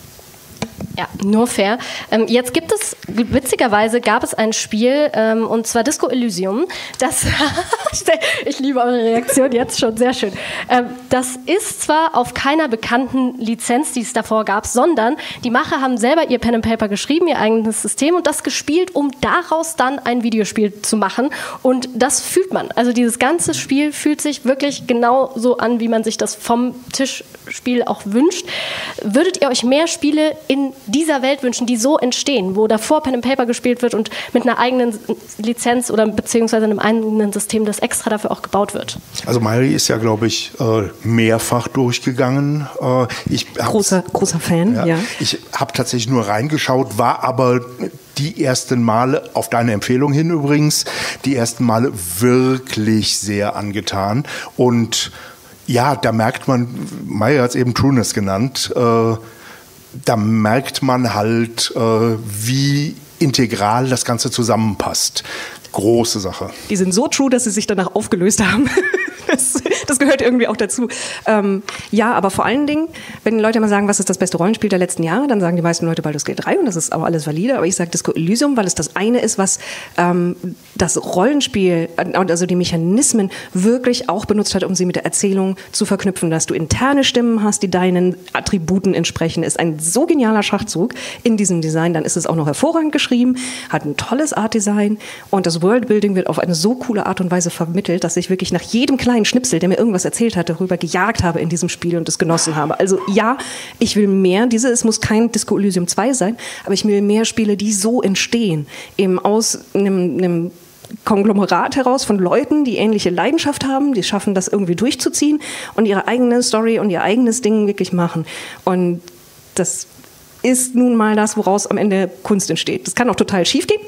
Ja, nur fair. Ähm, jetzt gibt es, witzigerweise gab es ein Spiel, ähm, und zwar Disco Elysium. Das, ich liebe eure Reaktion jetzt schon, sehr schön. Ähm, das ist zwar auf keiner bekannten Lizenz, die es davor gab, sondern die Macher haben selber ihr Pen and Paper geschrieben, ihr eigenes System und das gespielt, um daraus dann ein Videospiel zu machen. Und das fühlt man. Also dieses ganze Spiel fühlt sich wirklich genau so an, wie man sich das vom Tischspiel auch wünscht. Würdet ihr euch mehr Spiele in dieser Welt wünschen, die so entstehen, wo davor Pen and Paper gespielt wird und mit einer eigenen Lizenz oder beziehungsweise einem eigenen System, das extra dafür auch gebaut wird? Also Mayri ist ja, glaube ich, mehrfach durchgegangen. Ich großer, großer Fan, ja. ja. Ich habe tatsächlich nur reingeschaut, war aber die ersten Male, auf deine Empfehlung hin übrigens, die ersten Male wirklich sehr angetan. Und ja, da merkt man, Mayri hat es eben Trueness genannt, äh, da merkt man halt, äh, wie integral das Ganze zusammenpasst. Große Sache. Die sind so true, dass sie sich danach aufgelöst haben. Das, das gehört irgendwie auch dazu. Ähm, ja, aber vor allen Dingen, wenn Leute mal sagen, was ist das beste Rollenspiel der letzten Jahre, dann sagen die meisten Leute Baldur's Gate drei und das ist auch alles valide. Aber ich sage Disco Elysium, weil es das eine ist, was ähm, das Rollenspiel, also die Mechanismen wirklich auch benutzt hat, um sie mit der Erzählung zu verknüpfen. Dass du interne Stimmen hast, die deinen Attributen entsprechen, ist ein so genialer Schachzug in diesem Design. Dann ist es auch noch hervorragend geschrieben, hat ein tolles Artdesign und das Worldbuilding wird auf eine so coole Art und Weise vermittelt, dass ich wirklich nach jedem kleinen Schnipsel, der mir irgendwas erzählt hat, darüber gejagt habe in diesem Spiel und es genossen habe. Also ja, ich will mehr. Diese, es muss kein Disco Elysium zwei sein, aber ich will mehr Spiele, die so entstehen, eben aus einem, einem Konglomerat heraus von Leuten, die ähnliche Leidenschaft haben, die schaffen, das irgendwie durchzuziehen und ihre eigene Story und ihr eigenes Ding wirklich machen. Und das ist nun mal das, woraus am Ende Kunst entsteht. Das kann auch total schief gehen,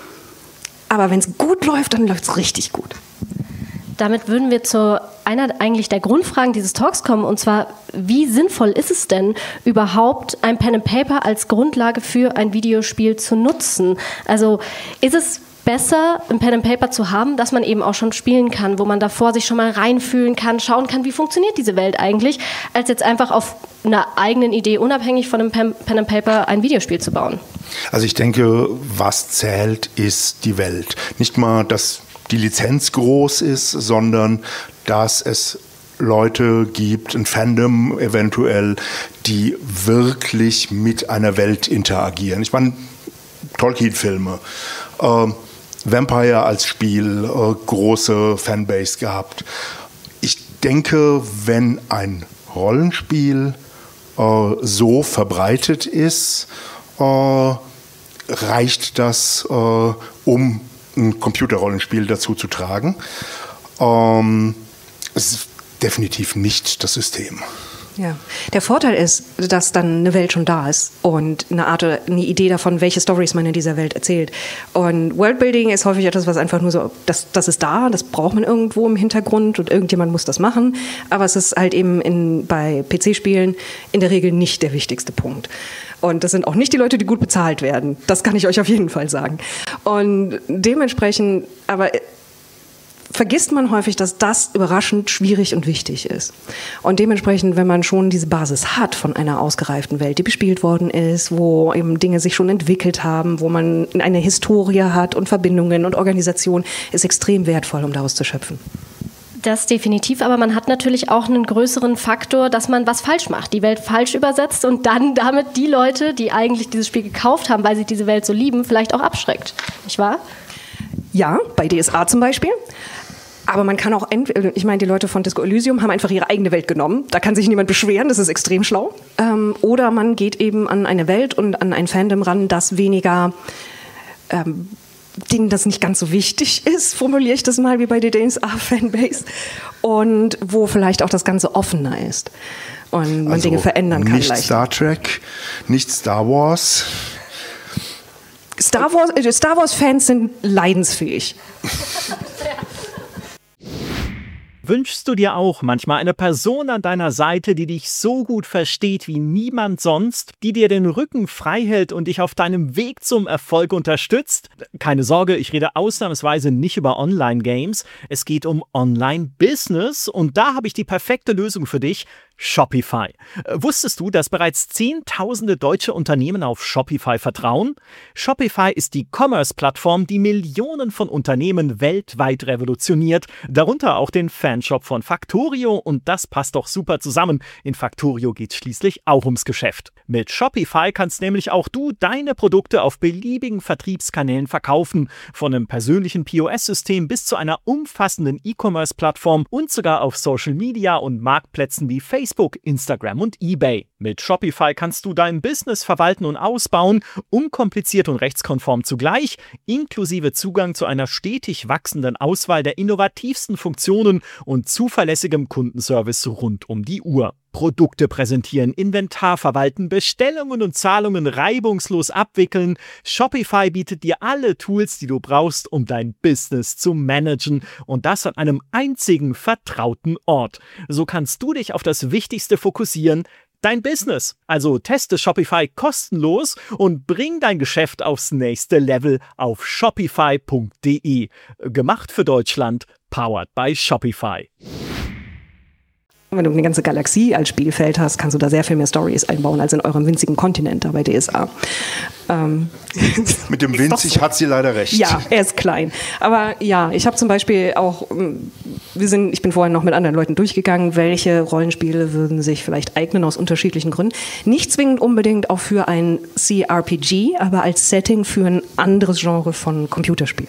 aber wenn es gut läuft, dann läuft es richtig gut. Damit würden wir zu einer eigentlich der Grundfragen dieses Talks kommen, und zwar, wie sinnvoll ist es denn überhaupt, ein Pen and Paper als Grundlage für ein Videospiel zu nutzen? Also ist es besser, ein Pen and Paper zu haben, das man eben auch schon spielen kann, wo man davor sich schon mal reinfühlen kann, schauen kann, wie funktioniert diese Welt eigentlich, als jetzt einfach auf einer eigenen Idee, unabhängig von einem Pen and Paper, ein Videospiel zu bauen? Also ich denke, was zählt, ist die Welt. Nicht mal, dass die Lizenz groß ist, sondern dass es Leute gibt, ein Fandom eventuell, die wirklich mit einer Welt interagieren. Ich meine, Tolkien-Filme, äh, Vampire als Spiel, äh, große Fanbase gehabt. Ich denke, wenn ein Rollenspiel äh, so verbreitet ist, äh, reicht das, äh, um ein Computerrollenspiel dazu zu tragen. Ähm, es ist definitiv nicht das System. Ja. Der Vorteil ist, dass dann eine Welt schon da ist und eine Art, eine Idee davon, welche Storys man in dieser Welt erzählt. Und Worldbuilding ist häufig etwas, was einfach nur so, das, das ist da, das braucht man irgendwo im Hintergrund und irgendjemand muss das machen. Aber es ist halt eben in, bei P C-Spielen in der Regel nicht der wichtigste Punkt. Und das sind auch nicht die Leute, die gut bezahlt werden. Das kann ich euch auf jeden Fall sagen. Und dementsprechend, aber vergisst man häufig, dass das überraschend schwierig und wichtig ist. Und dementsprechend, wenn man schon diese Basis hat von einer ausgereiften Welt, die bespielt worden ist, wo eben Dinge sich schon entwickelt haben, wo man eine Historie hat und Verbindungen und Organisation, ist extrem wertvoll, um daraus zu schöpfen. Das definitiv, aber man hat natürlich auch einen größeren Faktor, dass man was falsch macht, die Welt falsch übersetzt und dann damit die Leute, die eigentlich dieses Spiel gekauft haben, weil sie diese Welt so lieben, vielleicht auch abschreckt. Nicht wahr? Ja, bei D S A zum Beispiel. Aber man kann auch, ich meine, die Leute von Disco Elysium haben einfach ihre eigene Welt genommen. Da kann sich niemand beschweren, das ist extrem schlau. Ähm, oder man geht eben an eine Welt und an ein Fandom ran, das weniger, ähm, denen das nicht ganz so wichtig ist, formuliere ich das mal, wie bei der D S A-Fanbase. Und wo vielleicht auch das Ganze offener ist. Und man also Dinge verändern kann nicht leicht. Star Trek, nicht Star Wars. Star Wars, äh, Star Wars-Fans sind leidensfähig. Wünschst du dir auch manchmal eine Person an deiner Seite, die dich so gut versteht wie niemand sonst, die dir den Rücken frei hält und dich auf deinem Weg zum Erfolg unterstützt? Keine Sorge, ich rede ausnahmsweise nicht über Online-Games. Es geht um Online-Business und da habe ich die perfekte Lösung für dich. Shopify. Wusstest du, dass bereits Zehntausende deutsche Unternehmen auf Shopify vertrauen? Shopify ist die Commerce-Plattform, die Millionen von Unternehmen weltweit revolutioniert, darunter auch den Fanshop von Factorio, und das passt doch super zusammen. In Factorio geht es schließlich auch ums Geschäft. Mit Shopify kannst nämlich auch du deine Produkte auf beliebigen Vertriebskanälen verkaufen, von einem persönlichen P O S-System bis zu einer umfassenden E-Commerce-Plattform und sogar auf Social Media und Marktplätzen wie Facebook, Facebook, Instagram und eBay. Mit Shopify kannst du dein Business verwalten und ausbauen, unkompliziert und rechtskonform zugleich, inklusive Zugang zu einer stetig wachsenden Auswahl der innovativsten Funktionen und zuverlässigem Kundenservice rund um die Uhr. Produkte präsentieren, Inventar verwalten, Bestellungen und Zahlungen reibungslos abwickeln. Shopify bietet dir alle Tools, die du brauchst, um dein Business zu managen, und das an einem einzigen vertrauten Ort. So kannst du dich auf das Wichtigste fokussieren: dein Business. Also teste Shopify kostenlos und bring dein Geschäft aufs nächste Level auf shopify punkt de. Gemacht für Deutschland, powered by Shopify. Wenn du eine ganze Galaxie als Spielfeld hast, kannst du da sehr viel mehr Storys einbauen als in eurem winzigen Kontinent da bei D S A. Ähm, Mit dem winzig so. Hat sie leider recht. Ja, er ist klein. Aber ja, ich habe zum Beispiel auch, wir sind, ich bin vorhin noch mit anderen Leuten durchgegangen, welche Rollenspiele würden sich vielleicht eignen aus unterschiedlichen Gründen. Nicht zwingend unbedingt auch für ein C R P G, aber als Setting für ein anderes Genre von Computerspiel.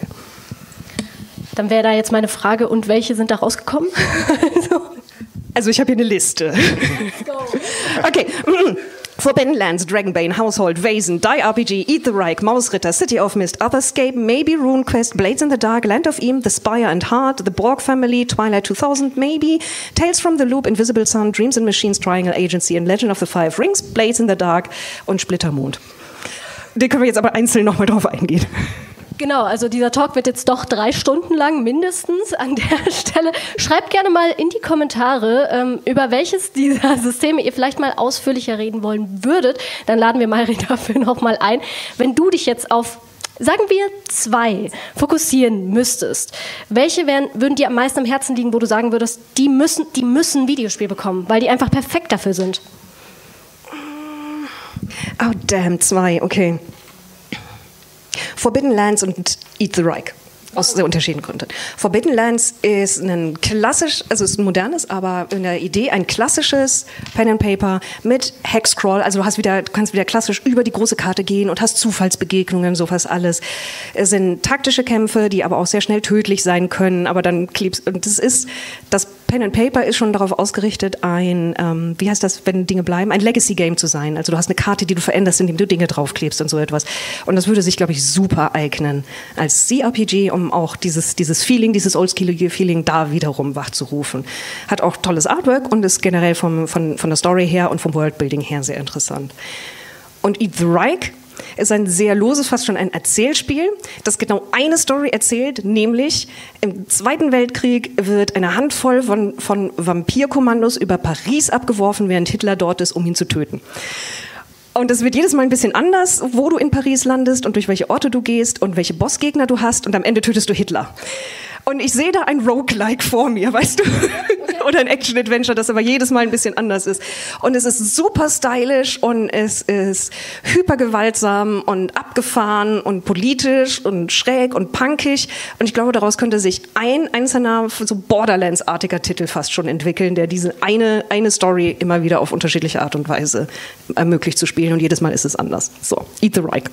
Dann wäre da jetzt meine Frage, und welche sind da rausgekommen? Also ich habe hier eine Liste. Okay, Forbidden Lands, Dragonbane, Household, Vaesen, Die R P G, Eat the Reich, Mausritter, City of Mist, Otherscape, Maybe, RuneQuest, Blades in the Dark, Land of Eam, The Spire and Heart, The Borg Family, Twilight two thousand, Maybe, Tales from the Loop, Invisible Sun, Dreams and Machines, Triangle Agency and Legend of the Five Rings, Blades in the Dark und Splittermond. Den können wir jetzt aber einzeln nochmal drauf eingehen. Genau, also dieser Talk wird jetzt doch drei Stunden lang mindestens an der Stelle. Schreibt gerne mal in die Kommentare, ähm, über welches dieser Systeme ihr vielleicht mal ausführlicher reden wollen würdet. Dann laden wir Mayri dafür nochmal ein. Wenn du dich jetzt auf, sagen wir, zwei fokussieren müsstest, welche wären, würden dir am meisten am Herzen liegen, wo du sagen würdest, die müssen, die müssen ein Videospiel bekommen, weil die einfach perfekt dafür sind? Oh damn, zwei, okay. Forbidden Lands und Eat the Reich. Aus sehr unterschiedlichen Gründen. Forbidden Lands ist ein klassisch, also ist ein modernes, aber in der Idee ein klassisches Pen and Paper mit Hexcrawl. Also du hast wieder, du kannst wieder klassisch über die große Karte gehen und hast Zufallsbegegnungen, sowas alles. Es sind taktische Kämpfe, die aber auch sehr schnell tödlich sein können. Aber dann klebst und das ist das Pen and Paper ist schon darauf ausgerichtet, ein, ähm, wie heißt das, wenn Dinge bleiben, ein Legacy-Game zu sein. Also du hast eine Karte, die du veränderst, indem du Dinge draufklebst und so etwas. Und das würde sich, glaube ich, super eignen als C R P G, um auch dieses, dieses Feeling, dieses oldschoolige Feeling da wiederum wachzurufen. Hat auch tolles Artwork und ist generell vom, von, von der Story her und vom Worldbuilding her sehr interessant. Und Eat the Reich ist ein sehr loses, fast schon ein Erzählspiel, das genau eine Story erzählt, nämlich im Zweiten Weltkrieg wird eine Handvoll von, von Vampirkommandos über Paris abgeworfen, während Hitler dort ist, um ihn zu töten. Und es wird jedes Mal ein bisschen anders, wo du in Paris landest und durch welche Orte du gehst und welche Bossgegner du hast und am Ende tötest du Hitler. Und ich sehe da ein Roguelike vor mir, weißt du? Okay. Oder ein Action-Adventure, das aber jedes Mal ein bisschen anders ist. Und es ist super stylisch und es ist hypergewaltsam und abgefahren und politisch und schräg und punkig. Und ich glaube, daraus könnte sich ein einzelner, so Borderlands-artiger Titel fast schon entwickeln, der diese eine, eine Story immer wieder auf unterschiedliche Art und Weise ermöglicht zu spielen. Und jedes Mal ist es anders. So, Eat the Reich.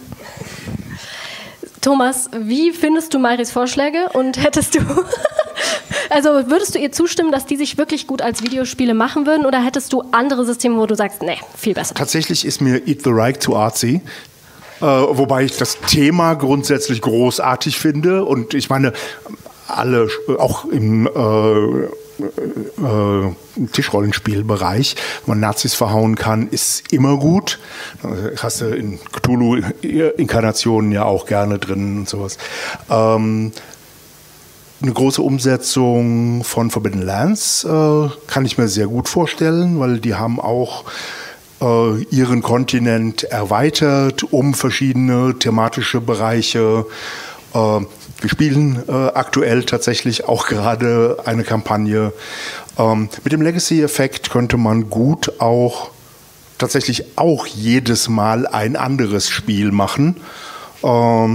Thomas, wie findest du Mayris Vorschläge und hättest du, also würdest du ihr zustimmen, dass die sich wirklich gut als Videospiele machen würden oder hättest du andere Systeme, wo du sagst, nee, viel besser? Tatsächlich ist mir Eat the Reich zu artsy, äh, wobei ich das Thema grundsätzlich großartig finde und ich meine, alle, auch im äh, Äh, Tischrollenspielbereich, wo man Nazis verhauen kann, ist immer gut. Das hast du in Cthulhu-Inkarnationen ja auch gerne drin und sowas. Ähm, eine große Umsetzung von Forbidden Lands äh, kann ich mir sehr gut vorstellen, weil die haben auch äh, ihren Kontinent erweitert um verschiedene thematische Bereiche. Äh, Wir spielen äh, aktuell tatsächlich auch gerade eine Kampagne. Ähm, mit dem Legacy-Effekt könnte man gut auch tatsächlich auch jedes Mal ein anderes Spiel machen. Ähm,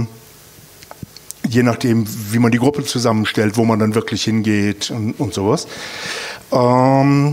je nachdem, wie man die Gruppe zusammenstellt, wo man dann wirklich hingeht und, und sowas. Ähm,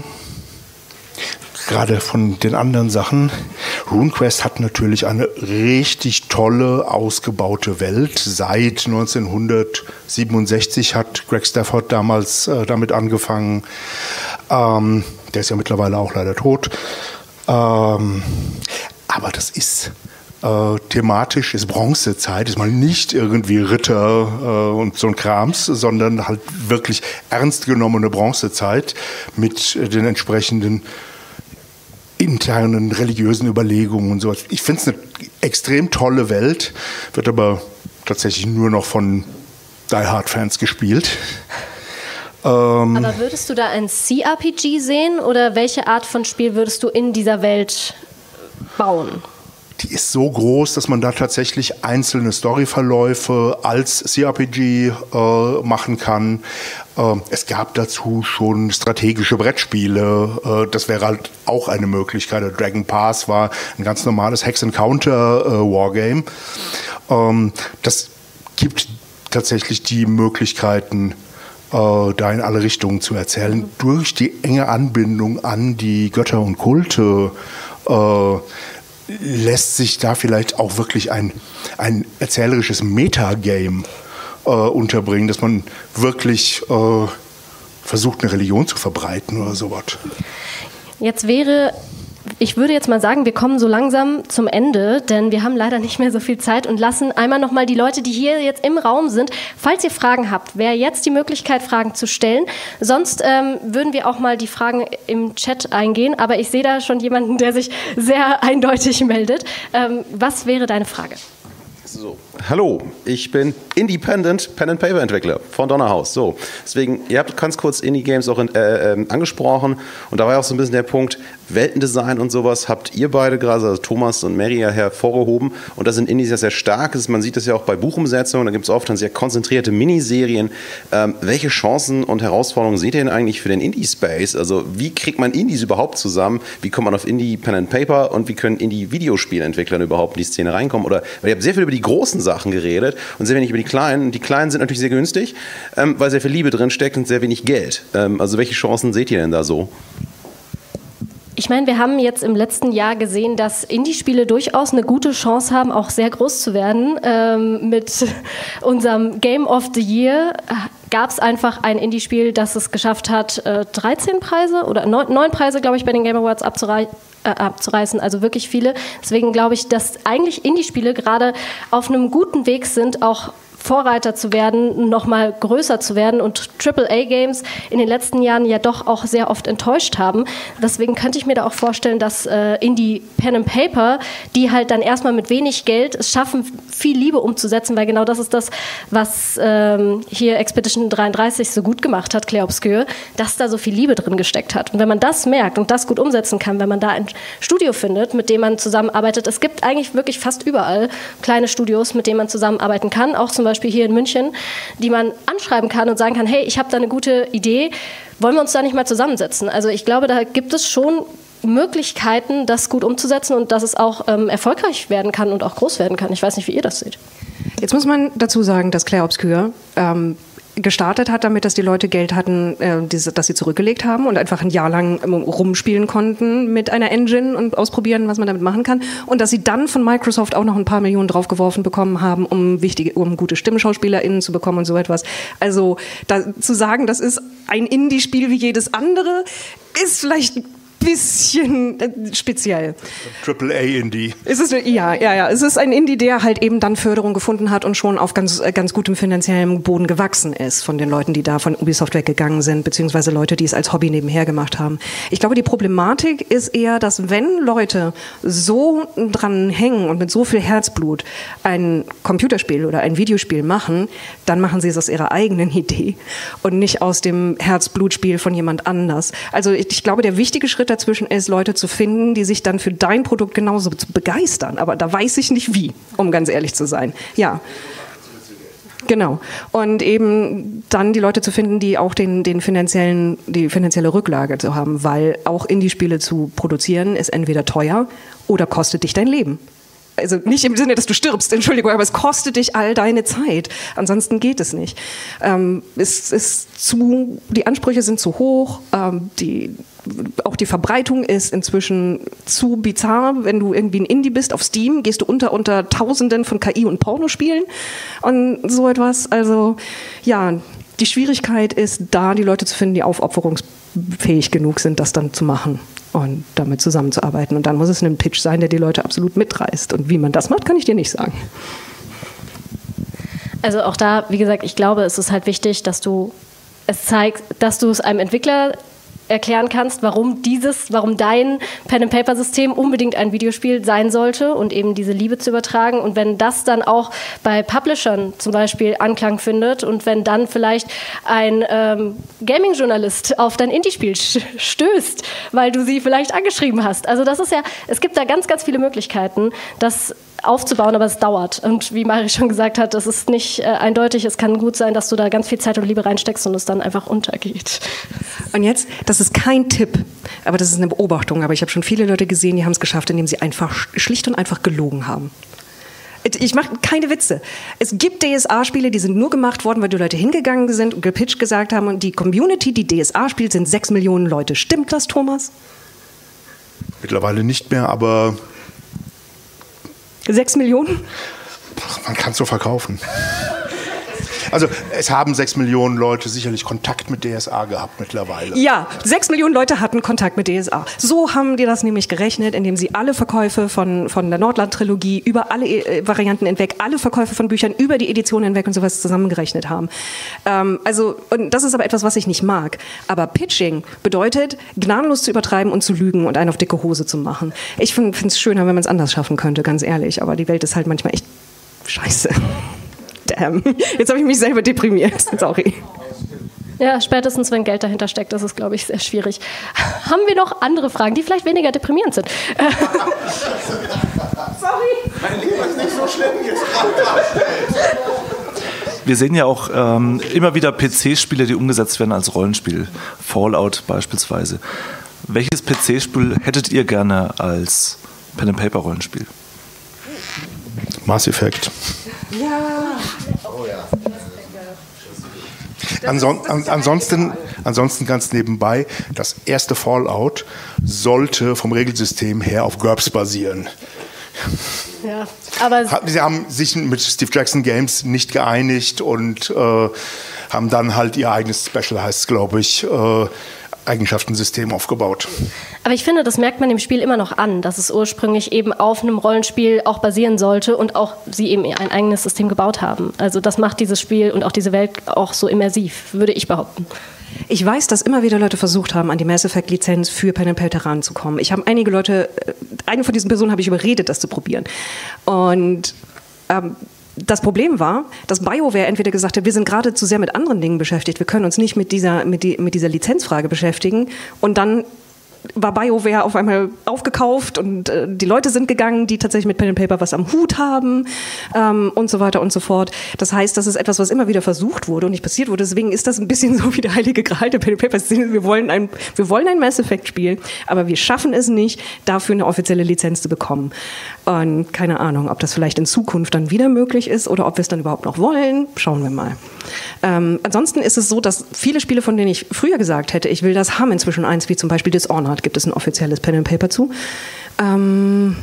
Gerade von den anderen Sachen. RuneQuest hat natürlich eine richtig tolle, ausgebaute Welt. Seit neunzehnhundertsiebenundsechzig hat Greg Stafford damals äh, damit angefangen. Ähm, der ist ja mittlerweile auch leider tot. Ähm, aber das ist äh, thematisch, ist Bronzezeit, ist mal nicht irgendwie Ritter äh, und so ein Krams, sondern halt wirklich ernst genommene Bronzezeit mit äh, den entsprechenden internen religiösen Überlegungen und sowas. Ich finde es eine extrem tolle Welt, wird aber tatsächlich nur noch von Die Hard Fans gespielt. Ähm, aber würdest du da ein C R P G sehen oder welche Art von Spiel würdest du in dieser Welt bauen? Die ist so groß, dass man da tatsächlich einzelne Storyverläufe als C R P G äh, machen kann. Äh, es gab dazu schon strategische Brettspiele. Äh, das wäre halt auch eine Möglichkeit. Der Dragon Pass war ein ganz normales Hex-and-Counter-Wargame. Ähm, das gibt tatsächlich die Möglichkeiten, äh, da in alle Richtungen zu erzählen. Mhm. Durch die enge Anbindung an die Götter und Kulte äh, lässt sich da vielleicht auch wirklich ein, ein erzählerisches Metagame äh, unterbringen, dass man wirklich äh, versucht, eine Religion zu verbreiten oder sowas. Jetzt wäre ich würde jetzt mal sagen, wir kommen so langsam zum Ende, denn wir haben leider nicht mehr so viel Zeit und lassen einmal nochmal die Leute, die hier jetzt im Raum sind, falls ihr Fragen habt, wäre jetzt die Möglichkeit, Fragen zu stellen. Sonst ähm, würden wir auch mal die Fragen im Chat eingehen, aber ich sehe da schon jemanden, der sich sehr eindeutig meldet. Ähm, was wäre deine Frage? So. Hallo, ich bin Independent Pen and Paper Entwickler von Donnerhaus. So, deswegen, ihr habt ganz kurz Indie-Games auch in, äh, äh, angesprochen und da war ja auch so ein bisschen der Punkt, Weltendesign und sowas habt ihr beide gerade, also Thomas und Mary, ja hervorgehoben und da sind Indies ja sehr stark. Man sieht das ja auch bei Buchumsetzungen, da gibt es oft dann sehr konzentrierte Miniserien. Ähm, welche Chancen und Herausforderungen seht ihr denn eigentlich für den Indie-Space? Also wie kriegt man Indies überhaupt zusammen? Wie kommt man auf Indie-Pen and Paper und wie können Indie-Videospielentwickler überhaupt in die Szene reinkommen? Oder, weil ihr habt sehr viel über die großen Sachen geredet und sehr wenig über die kleinen. Und die kleinen sind natürlich sehr günstig, ähm, weil sehr viel Liebe drin steckt und sehr wenig Geld. Ähm, also welche Chancen seht ihr denn da so? Ich meine, wir haben jetzt im letzten Jahr gesehen, dass Indie-Spiele durchaus eine gute Chance haben, auch sehr groß zu werden. Ähm, mit unserem Game of the Year gab es einfach ein Indie-Spiel, das es geschafft hat, äh, dreizehn Preise oder neun, neun Preise, glaube ich, bei den Game Awards abzurei- äh, abzureißen. Also wirklich viele. Deswegen glaube ich, dass eigentlich Indie-Spiele gerade auf einem guten Weg sind, auch Vorreiter zu werden, noch mal größer zu werden und Triple A Games in den letzten Jahren ja doch auch sehr oft enttäuscht haben. Deswegen könnte ich mir da auch vorstellen, dass äh, Indie Pen and Paper, die halt dann erstmal mit wenig Geld es schaffen, viel Liebe umzusetzen, weil genau das ist das, was ähm, hier Expedition dreiunddreißig so gut gemacht hat, Clair Obscur, dass da so viel Liebe drin gesteckt hat. Und wenn man das merkt und das gut umsetzen kann, wenn man da ein Studio findet, mit dem man zusammenarbeitet, es gibt eigentlich wirklich fast überall kleine Studios, mit denen man zusammenarbeiten kann, auch zum Beispiel Beispiel hier in München, die man anschreiben kann und sagen kann, hey, ich habe da eine gute Idee, wollen wir uns da nicht mal zusammensetzen? Also ich glaube, da gibt es schon Möglichkeiten, das gut umzusetzen und dass es auch ähm, erfolgreich werden kann und auch groß werden kann. Ich weiß nicht, wie ihr das seht. Jetzt muss man dazu sagen, dass Clair Obscur ähm, gestartet hat damit, dass die Leute Geld hatten, äh, diese, das sie zurückgelegt haben und einfach ein Jahr lang ähm, rumspielen konnten mit einer Engine und ausprobieren, was man damit machen kann. Und dass sie dann von Microsoft auch noch ein paar Millionen draufgeworfen bekommen haben, um wichtige, um gute StimmschauspielerInnen zu bekommen und so etwas. Also da, zu sagen, das ist ein Indie-Spiel wie jedes andere, ist vielleicht bisschen speziell. Triple A Indie. Es ist, ja, ja, ja. Es ist ein Indie, der halt eben dann Förderung gefunden hat und schon auf ganz, ganz gutem finanziellen Boden gewachsen ist von den Leuten, die da von Ubisoft weggegangen sind, beziehungsweise Leute, die es als Hobby nebenher gemacht haben. Ich glaube, die Problematik ist eher, dass wenn Leute so dran hängen und mit so viel Herzblut ein Computerspiel oder ein Videospiel machen, dann machen sie es aus ihrer eigenen Idee und nicht aus dem Herzblutspiel von jemand anders. Also ich, ich glaube, der wichtige Schritt dazwischen ist, Leute zu finden, die sich dann für dein Produkt genauso begeistern. Aber da weiß ich nicht wie, um ganz ehrlich zu sein. Ja. Genau. Und eben dann die Leute zu finden, die auch den, den finanziellen, die finanzielle Rücklage zu haben, weil auch Indie-Spiele zu produzieren ist entweder teuer oder kostet dich dein Leben. Also nicht im Sinne, dass du stirbst, Entschuldigung, aber es kostet dich all deine Zeit. Ansonsten geht es nicht. Ähm, es ist zu, die Ansprüche sind zu hoch, ähm, die, auch die Verbreitung ist inzwischen zu bizarr. Wenn du irgendwie ein Indie bist auf Steam, gehst du unter unter Tausenden von K I- und Pornospielen und so etwas. Also ja, die Schwierigkeit ist da, die Leute zu finden, die aufopferungsfähig genug sind, das dann zu machen und damit zusammenzuarbeiten. Und dann muss es ein Pitch sein, der die Leute absolut mitreißt. Und wie man das macht, kann ich dir nicht sagen. Also auch da, wie gesagt, ich glaube, es ist halt wichtig, dass du es zeigst, dass du es einem Entwickler erklären kannst, warum dieses, warum dein Pen-and-Paper-System unbedingt ein Videospiel sein sollte und eben diese Liebe zu übertragen. Und wenn das dann auch bei Publishern zum Beispiel Anklang findet und wenn dann vielleicht ein ähm, Gaming-Journalist auf dein Indie-Spiel stößt, weil du sie vielleicht angeschrieben hast. Also das ist ja, es gibt da ganz, ganz viele Möglichkeiten, das aufzubauen, aber es dauert. Und wie Mari schon gesagt hat, das ist nicht äh, eindeutig. Es kann gut sein, dass du da ganz viel Zeit und Liebe reinsteckst und es dann einfach untergeht. Und jetzt, das ist kein Tipp, aber das ist eine Beobachtung. Aber ich habe schon viele Leute gesehen, die haben es geschafft, indem sie einfach schlicht und einfach gelogen haben. Ich mache keine Witze. Es gibt D S A-Spiele, die sind nur gemacht worden, weil die Leute hingegangen sind und gepitcht gesagt haben, und die Community, die D S A spielt, sind sechs Millionen Leute. Stimmt das, Thomas? Mittlerweile nicht mehr, aber Sechs Millionen? man kann es so verkaufen. Also es haben sechs Millionen Leute sicherlich Kontakt mit D S A gehabt mittlerweile. Ja, sechs Millionen Leute hatten Kontakt mit D S A. So haben die das nämlich gerechnet, indem sie alle Verkäufe von, von der Nordland-Trilogie über alle äh, Varianten hinweg, alle Verkäufe von Büchern über die Edition hinweg und sowas zusammengerechnet haben. Ähm, also, und das ist aber etwas, was ich nicht mag. Aber Pitching bedeutet, gnadenlos zu übertreiben und zu lügen und einen auf dicke Hose zu machen. Ich finde es schöner, wenn man es anders schaffen könnte, ganz ehrlich. Aber die Welt ist halt manchmal echt scheiße. Damn. Jetzt habe ich mich selber deprimiert. Sorry. Ja, spätestens, wenn Geld dahinter steckt, das ist, glaube ich, sehr schwierig. Haben wir noch andere Fragen, die vielleicht weniger deprimierend sind? Sorry. Mein Leben ist nicht so schlimm jetzt gerade. Wir sehen ja auch ähm, immer wieder P C-Spiele, die umgesetzt werden als Rollenspiel. Fallout beispielsweise. Welches P C-Spiel hättet ihr gerne als Pen-and-Paper-Rollenspiel? Mass Effect. Ja. Oh ja. Anson an ansonsten, ansonsten ganz nebenbei, das erste Fallout sollte vom Regelsystem her auf GURPS basieren. Ja, aber Sie haben sich mit Steve Jackson Games nicht geeinigt und äh, haben dann halt ihr eigenes Special, heißt es, glaube ich, äh, Eigenschaftensystem aufgebaut. Aber ich finde, das merkt man dem Spiel immer noch an, dass es ursprünglich eben auf einem Rollenspiel auch basieren sollte und auch sie eben ein eigenes System gebaut haben. Also das macht dieses Spiel und auch diese Welt auch so immersiv, würde ich behaupten. Ich weiß, dass immer wieder Leute versucht haben, an die Mass Effect Lizenz für Pen and Paper ranzukommen. Ich habe einige Leute, eine von diesen Personen habe ich überredet, das zu probieren. Und ähm, das Problem war, dass BioWare entweder gesagt hat, wir sind gerade zu sehr mit anderen Dingen beschäftigt, wir können uns nicht mit dieser, mit die, mit dieser Lizenzfrage beschäftigen, und dann war BioWare auf einmal aufgekauft und äh, die Leute sind gegangen, die tatsächlich mit Pen and Paper was am Hut haben, ähm, und so weiter und so fort. Das heißt, das ist etwas, was immer wieder versucht wurde und nicht passiert wurde. Deswegen ist das ein bisschen so wie der heilige Gral der Pen and Paper Szene. Wir wollen ein, wir wollen ein Mass Effect Spiel, aber wir schaffen es nicht, dafür eine offizielle Lizenz zu bekommen. Und keine Ahnung, ob das vielleicht in Zukunft dann wieder möglich ist oder ob wir es dann überhaupt noch wollen. Schauen wir mal. Ähm, ansonsten ist es so, dass viele Spiele, von denen ich früher gesagt hätte, ich will das, haben inzwischen eins, wie zum Beispiel Dishonored, gibt es ein offizielles Pen and Paper zu. Ähm,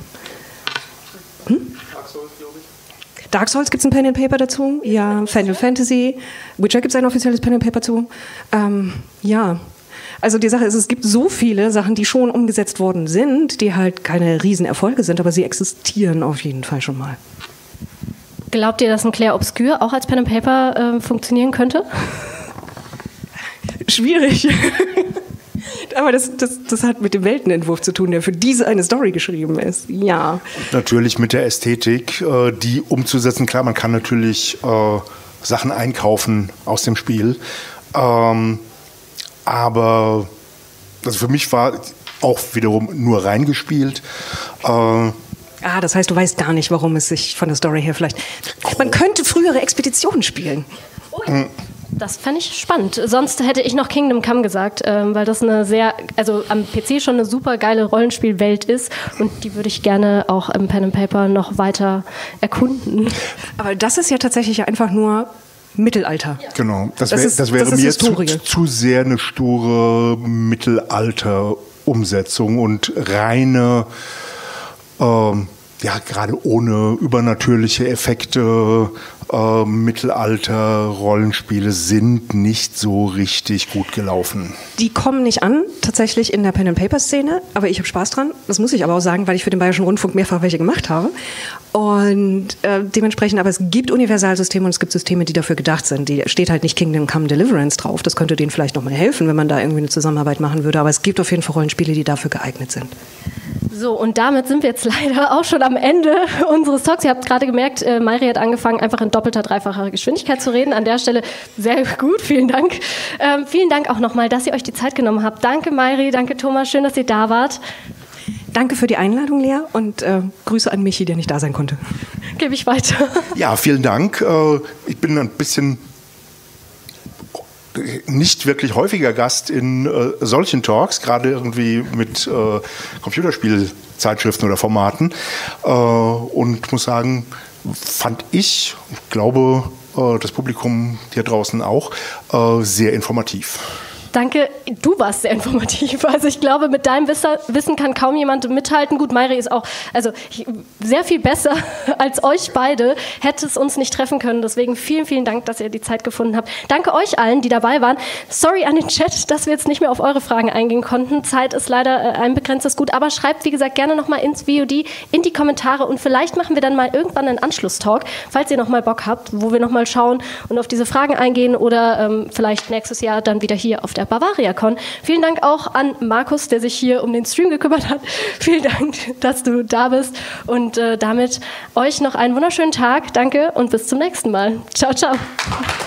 hm? Dark Souls, glaube ich. Dark Souls gibt es ein Pen and Paper dazu. Ja, Final Fantasy. Witcher gibt es ein offizielles Pen and Paper zu. Ähm, ja. Also die Sache ist, es gibt so viele Sachen, die schon umgesetzt worden sind, die halt keine Riesenerfolge sind, aber sie existieren auf jeden Fall schon mal. Glaubt ihr, dass ein Clair Obscur auch als Pen and Paper äh, funktionieren könnte? Schwierig. Aber das, das, das hat mit dem Weltenentwurf zu tun, der für diese eine Story geschrieben ist. Ja. Natürlich mit der Ästhetik, äh, die umzusetzen. Klar, man kann natürlich äh, Sachen einkaufen aus dem Spiel. Ähm, aber also für mich war auch wiederum nur reingespielt. Äh, Ah, das heißt, du weißt gar nicht, warum es sich von der Story her vielleicht... Man könnte frühere Expeditionen spielen. Ui. Das fände ich spannend. Sonst hätte ich noch Kingdom Come gesagt, ähm, weil das eine sehr, also am P C schon eine super geile Rollenspielwelt ist und die würde ich gerne auch im Pen and Paper noch weiter erkunden. Aber das ist ja tatsächlich einfach nur Mittelalter. Genau, das, das, wär, ist, das wäre das mir zu, zu sehr eine sture Mittelalter-Umsetzung und reine... Ähm, ja, gerade ohne übernatürliche Effekte, äh, Mittelalter-Rollenspiele sind nicht so richtig gut gelaufen. Die kommen nicht an, tatsächlich in der Pen-and-Paper-Szene, aber ich habe Spaß dran. Das muss ich aber auch sagen, weil ich für den Bayerischen Rundfunk mehrfach welche gemacht habe. Und äh, dementsprechend, aber es gibt Universalsysteme und es gibt Systeme, die dafür gedacht sind. Die steht halt nicht Kingdom Come Deliverance drauf. Das könnte denen vielleicht nochmal helfen, wenn man da irgendwie eine Zusammenarbeit machen würde. Aber es gibt auf jeden Fall Rollenspiele, die dafür geeignet sind. So, und damit sind wir jetzt leider auch schon am Ende unseres Talks. Ihr habt gerade gemerkt, äh, Mayri hat angefangen, einfach in doppelter, dreifacher Geschwindigkeit zu reden. An der Stelle sehr gut, vielen Dank. Ähm, vielen Dank auch nochmal, dass ihr euch die Zeit genommen habt. Danke Mayri, danke Thomas, schön, dass ihr da wart. Danke für die Einladung, Lea, und äh, Grüße an Michi, der nicht da sein konnte. Gebe ich weiter. Ja, vielen Dank. Äh, ich bin ein bisschen... nicht wirklich häufiger Gast in äh, solchen Talks, gerade irgendwie mit äh, Computerspielzeitschriften oder Formaten. Äh, und muss sagen, fand ich, ich glaube, äh, das Publikum hier draußen auch, äh, sehr informativ. Danke, du warst sehr informativ. Also ich glaube, mit deinem Wissen kann kaum jemand mithalten. Gut, Mayri ist auch also sehr viel besser als euch beide, hätte es uns nicht treffen können. Deswegen vielen, vielen Dank, dass ihr die Zeit gefunden habt. Danke euch allen, die dabei waren. Sorry an den Chat, dass wir jetzt nicht mehr auf eure Fragen eingehen konnten. Zeit ist leider ein begrenztes Gut, aber schreibt, wie gesagt, gerne nochmal ins V O D, in die Kommentare und vielleicht machen wir dann mal irgendwann einen Anschlusstalk, falls ihr nochmal Bock habt, wo wir nochmal schauen und auf diese Fragen eingehen oder ähm, vielleicht nächstes Jahr dann wieder hier auf der BavariaCon. Vielen Dank auch an Markus, der sich hier um den Stream gekümmert hat. Vielen Dank, dass du da bist und äh, damit euch noch einen wunderschönen Tag. Danke und bis zum nächsten Mal. Ciao, ciao.